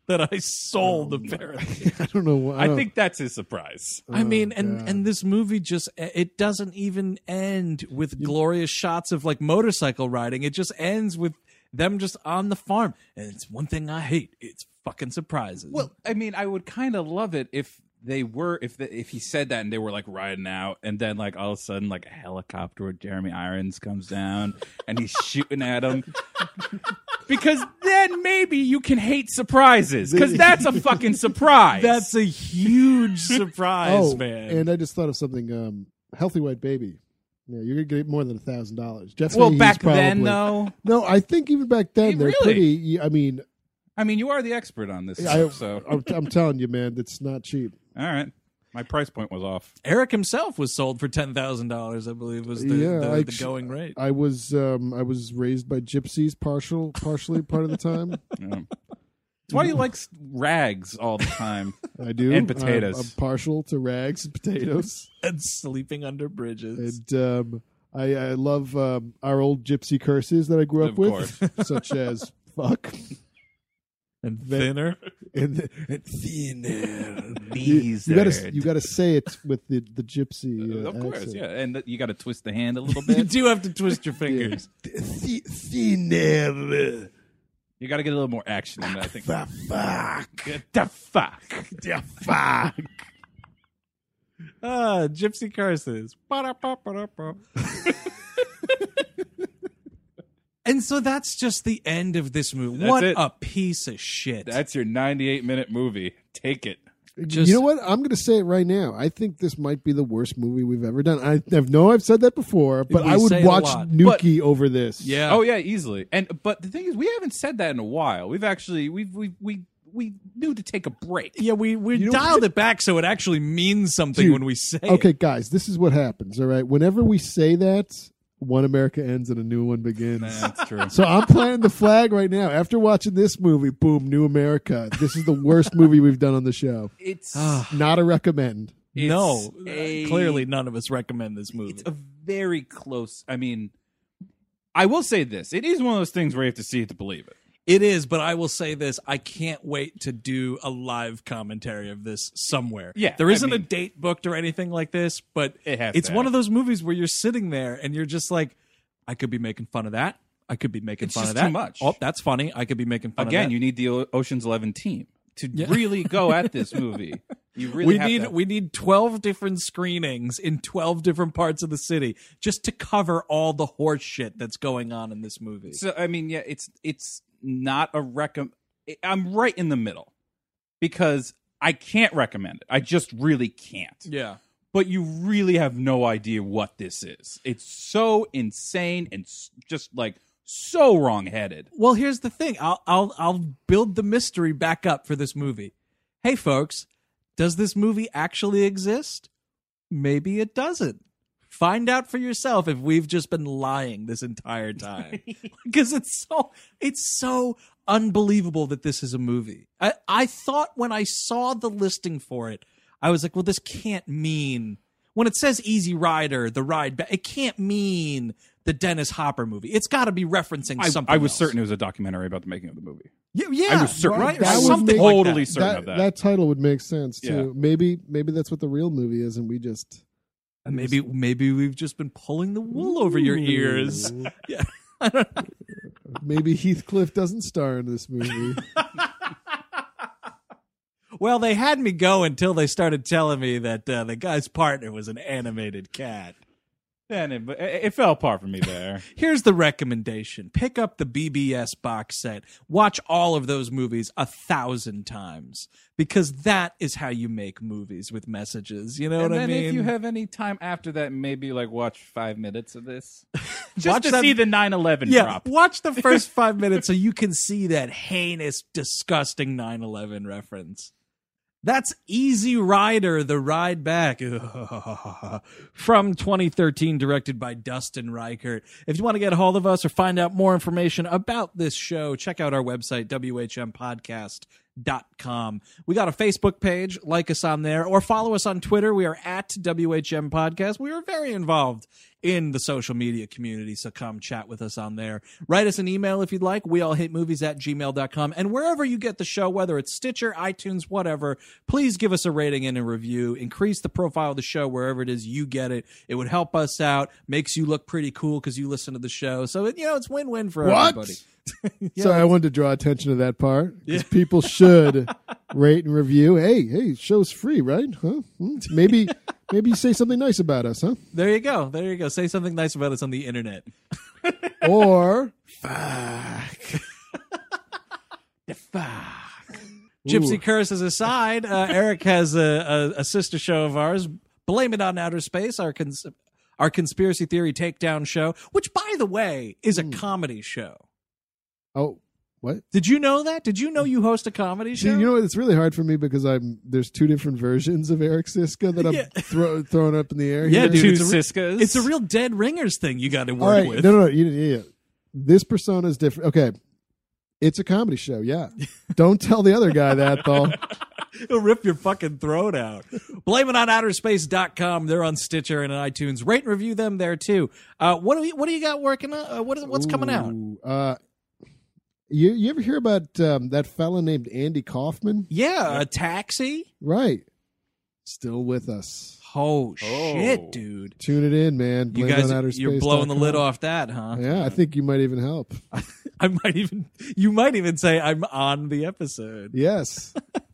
that I sold, apparently. I don't know. What, I, I don't- think that's his surprise. I mean, Oh, and God. and this movie just it doesn't even end with glorious shots of like motorcycle riding. It just ends with them just on the farm. And it's one thing I hate. It's fucking surprises. Well, I mean, I would kind of love it if they were if the, if he said that and they were like riding out, and then like all of a sudden like a helicopter with Jeremy Irons comes down and he's shooting at him. Because then maybe you can hate surprises, because that's a fucking surprise. that's a huge surprise, oh, man. and I just thought of something. Um, Healthy White Baby. Yeah, you're gonna get more than a thousand dollars. Jeff well, Fahey's back probably, then though. No, I think even back then Hey, they're really? pretty. I mean, I mean, you are the expert on this I, stuff, so I'm, I'm telling you, man, that's not cheap. all right. My price point was off. Eric himself was sold for ten thousand dollars, I believe, was the, Yeah, the, I the ch- going rate. I was um, I was raised by gypsies, partial, partially part of the time. Yeah. That's why you like s- rags all the time. I do. And potatoes. I'm, I'm partial to rags and potatoes, And sleeping under bridges. and um, I, I love um, our old gypsy curses that I grew up Of with, such as fuck And thinner. and, and thinner. These You gotta you gotta say it with the the gypsy. Uh, of course, accent. yeah, and th- you got to twist the hand a little You bit. do have to twist your fingers. Thi- Thinner. You got to get a little more action in that. I think. The fuck. Get the fuck. The fuck. Ah, gypsy curses. Ba-da-ba-ba-da-ba. And so that's just the end of this movie. That's What it. a piece of shit. That's your ninety-eight minute movie. Take it. Just- you know what? I'm going to say it right now. I think this might be the worst movie we've ever done. I have know I've said that before, but We I would say it a watch lot. Nuki over this. yeah. Oh yeah, easily. And but the thing is, we haven't said that in a while. We've actually we've we we we knew to take a break. Yeah, we, we You know- dialed it back so it actually means something Dude, when we say Okay, it. guys, this is what happens. All right, whenever we say that, one America ends and a new one begins. That's true. So I'm planting the flag right now. After watching this movie, boom, New America. This is the worst movie we've done on the show. It's Not a recommend. it's No, a- clearly none of us recommend this movie. it's a very close. I mean, I will say this: it is one of those things where you have to see it to believe it. It is, but I will say this. I can't wait to do a live commentary of this somewhere. Yeah, There I isn't a mean- date booked or anything like this, but It has it's to one have. of those movies where you're sitting there and you're just like, I could be making fun of that. I could be making It's fun just of that. too much. Oh, that's funny. I could be making fun of Again, that. you need the O- Ocean's Eleven team to really go at this movie. You really we have need to- we need twelve different screenings in twelve different parts of the city just to cover all the horse shit that's going on in this movie. So I mean, yeah, it's it's not a recommend. I'm right in the middle because I can't recommend it. I just really can't. Yeah. But you really have no idea what this is. It's so insane and s- just like so wrong-headed. Well, here's the thing. I'll I'll I'll build the mystery back up for this movie. Hey folks, does this movie actually exist? Maybe it doesn't. Find out for yourself if we've just been lying this entire time. Because it's so it's so unbelievable that this is a movie. I, I thought when I saw the listing for it, I was like, well, this can't mean when it says Easy Rider, the ride back, it can't mean the Dennis Hopper movie. It's got to be referencing I, something. I was else. certain it was a documentary about the making of the movie. Yeah, yeah, I was certain. right? That would Something make- like Totally that. certain That, of that. that title would make sense too. Yeah. Maybe maybe that's what the real movie is, and we just And maybe maybe we've just been pulling the wool over your ears. Yeah. maybe Heathcliff doesn't star in this movie. Well, they had me go until they started telling me that uh, the guy's partner was an animated cat. And it, but it it fell apart for me there. Here's the recommendation. Pick up the B B S box set. Watch all of those movies a thousand times. Because that is how you make movies with messages. You know And what I then mean? if you have any time after that, maybe like watch five minutes of this. Just Watch to that- see the nine eleven yeah, drop. watch the first five minutes so you can see that heinous, disgusting nine eleven reference. That's Easy Rider, The Ride Back. From twenty thirteen, directed by Dustin Reichert. If you want to get a hold of us or find out more information about this show, check out our website, W H M podcast dot com. We got a Facebook page. Like us on there or follow us on Twitter. We are at W H M Podcast. We are very involved in the social media community, so come chat with us on there. Write us an email if you'd like, we all hate movies at gmail dot com, and wherever you get the show, whether it's Stitcher, iTunes, whatever, please give us a rating and a review. Increase the profile of the show wherever it is you get it. It would help us out, makes you look pretty cool because you listen to the show, so it, you know, it's win-win for What? everybody. Yeah. Sorry, I wanted to draw attention to that part because people should rate and review. Hey, hey, show's free, right? Huh? Hmm. Maybe, maybe you say something nice about us, huh? There you go. There you go. Say something nice about us on the internet. Or fuck. The fuck. Gypsy curses aside, uh, Eric has a, a, a sister show of ours, Blame It on Outer Space, our cons- our conspiracy theory takedown show, which, by the way, is a Mm. comedy show. Oh, what? Did you know that? Did you know you host a comedy See, show? you know what? It's really hard for me because I'm there's two different versions of Eric Siska that I'm Yeah. throw, throwing up in the air. Yeah, here. dude, Two it's a, re- Siskas. it's a real Dead Ringers thing you got to work All right, with. no, no, no. You, yeah, this persona is different. Okay, it's a comedy show. Yeah, don't tell the other guy that though. He'll rip your fucking throat out. Blame it on outer space dot com. They're on Stitcher and on iTunes. Rate and review them there, too. Uh, what do we, what do you got working on? Uh, what is, what's coming out? Ooh, Uh, you you ever hear about um, that fella named Andy Kaufman? Yeah, a taxi. Right, still with us. Oh, Oh. shit, dude. Tune it in, man. You Blame guys, on outer you're space blowing the dot lid com. off that, huh? Yeah, I think you might even help. I might even, you might even say I'm on the episode. Yes.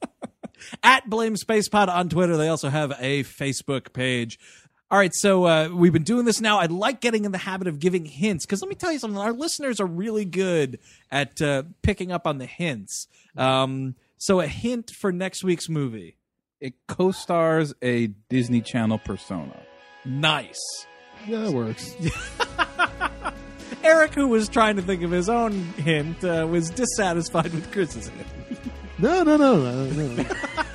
At Blame Space Pod on Twitter. They also have a Facebook page. All right, so uh, we've been doing this now. I like getting in the habit of giving hints because let me tell you something. Our listeners are really good at uh, picking up on the hints. Um, so a hint for next week's movie. It co-stars a Disney Channel persona. Nice. Yeah, that works. Eric, who was trying to think of his own hint, uh, was dissatisfied with Chris's hint. No, no, no, no, no.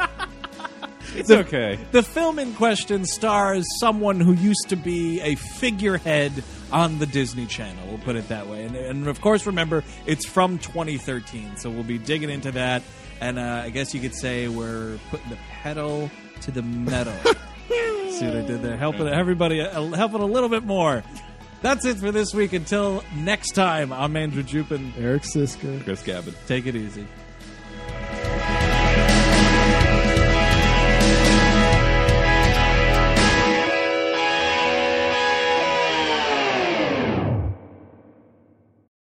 It's okay. The film in question stars someone who used to be a figurehead on the Disney Channel. We'll put it that way. And, and of course, remember, it's from twenty thirteen, so we'll be digging into that. And uh, I guess you could say we're putting the pedal to the metal. See what I did there? Helping everybody, uh, helping a little bit more. That's it for this week. Until next time, I'm Andrew Jupin. Eric Siska. Chris Gavin. Take it easy.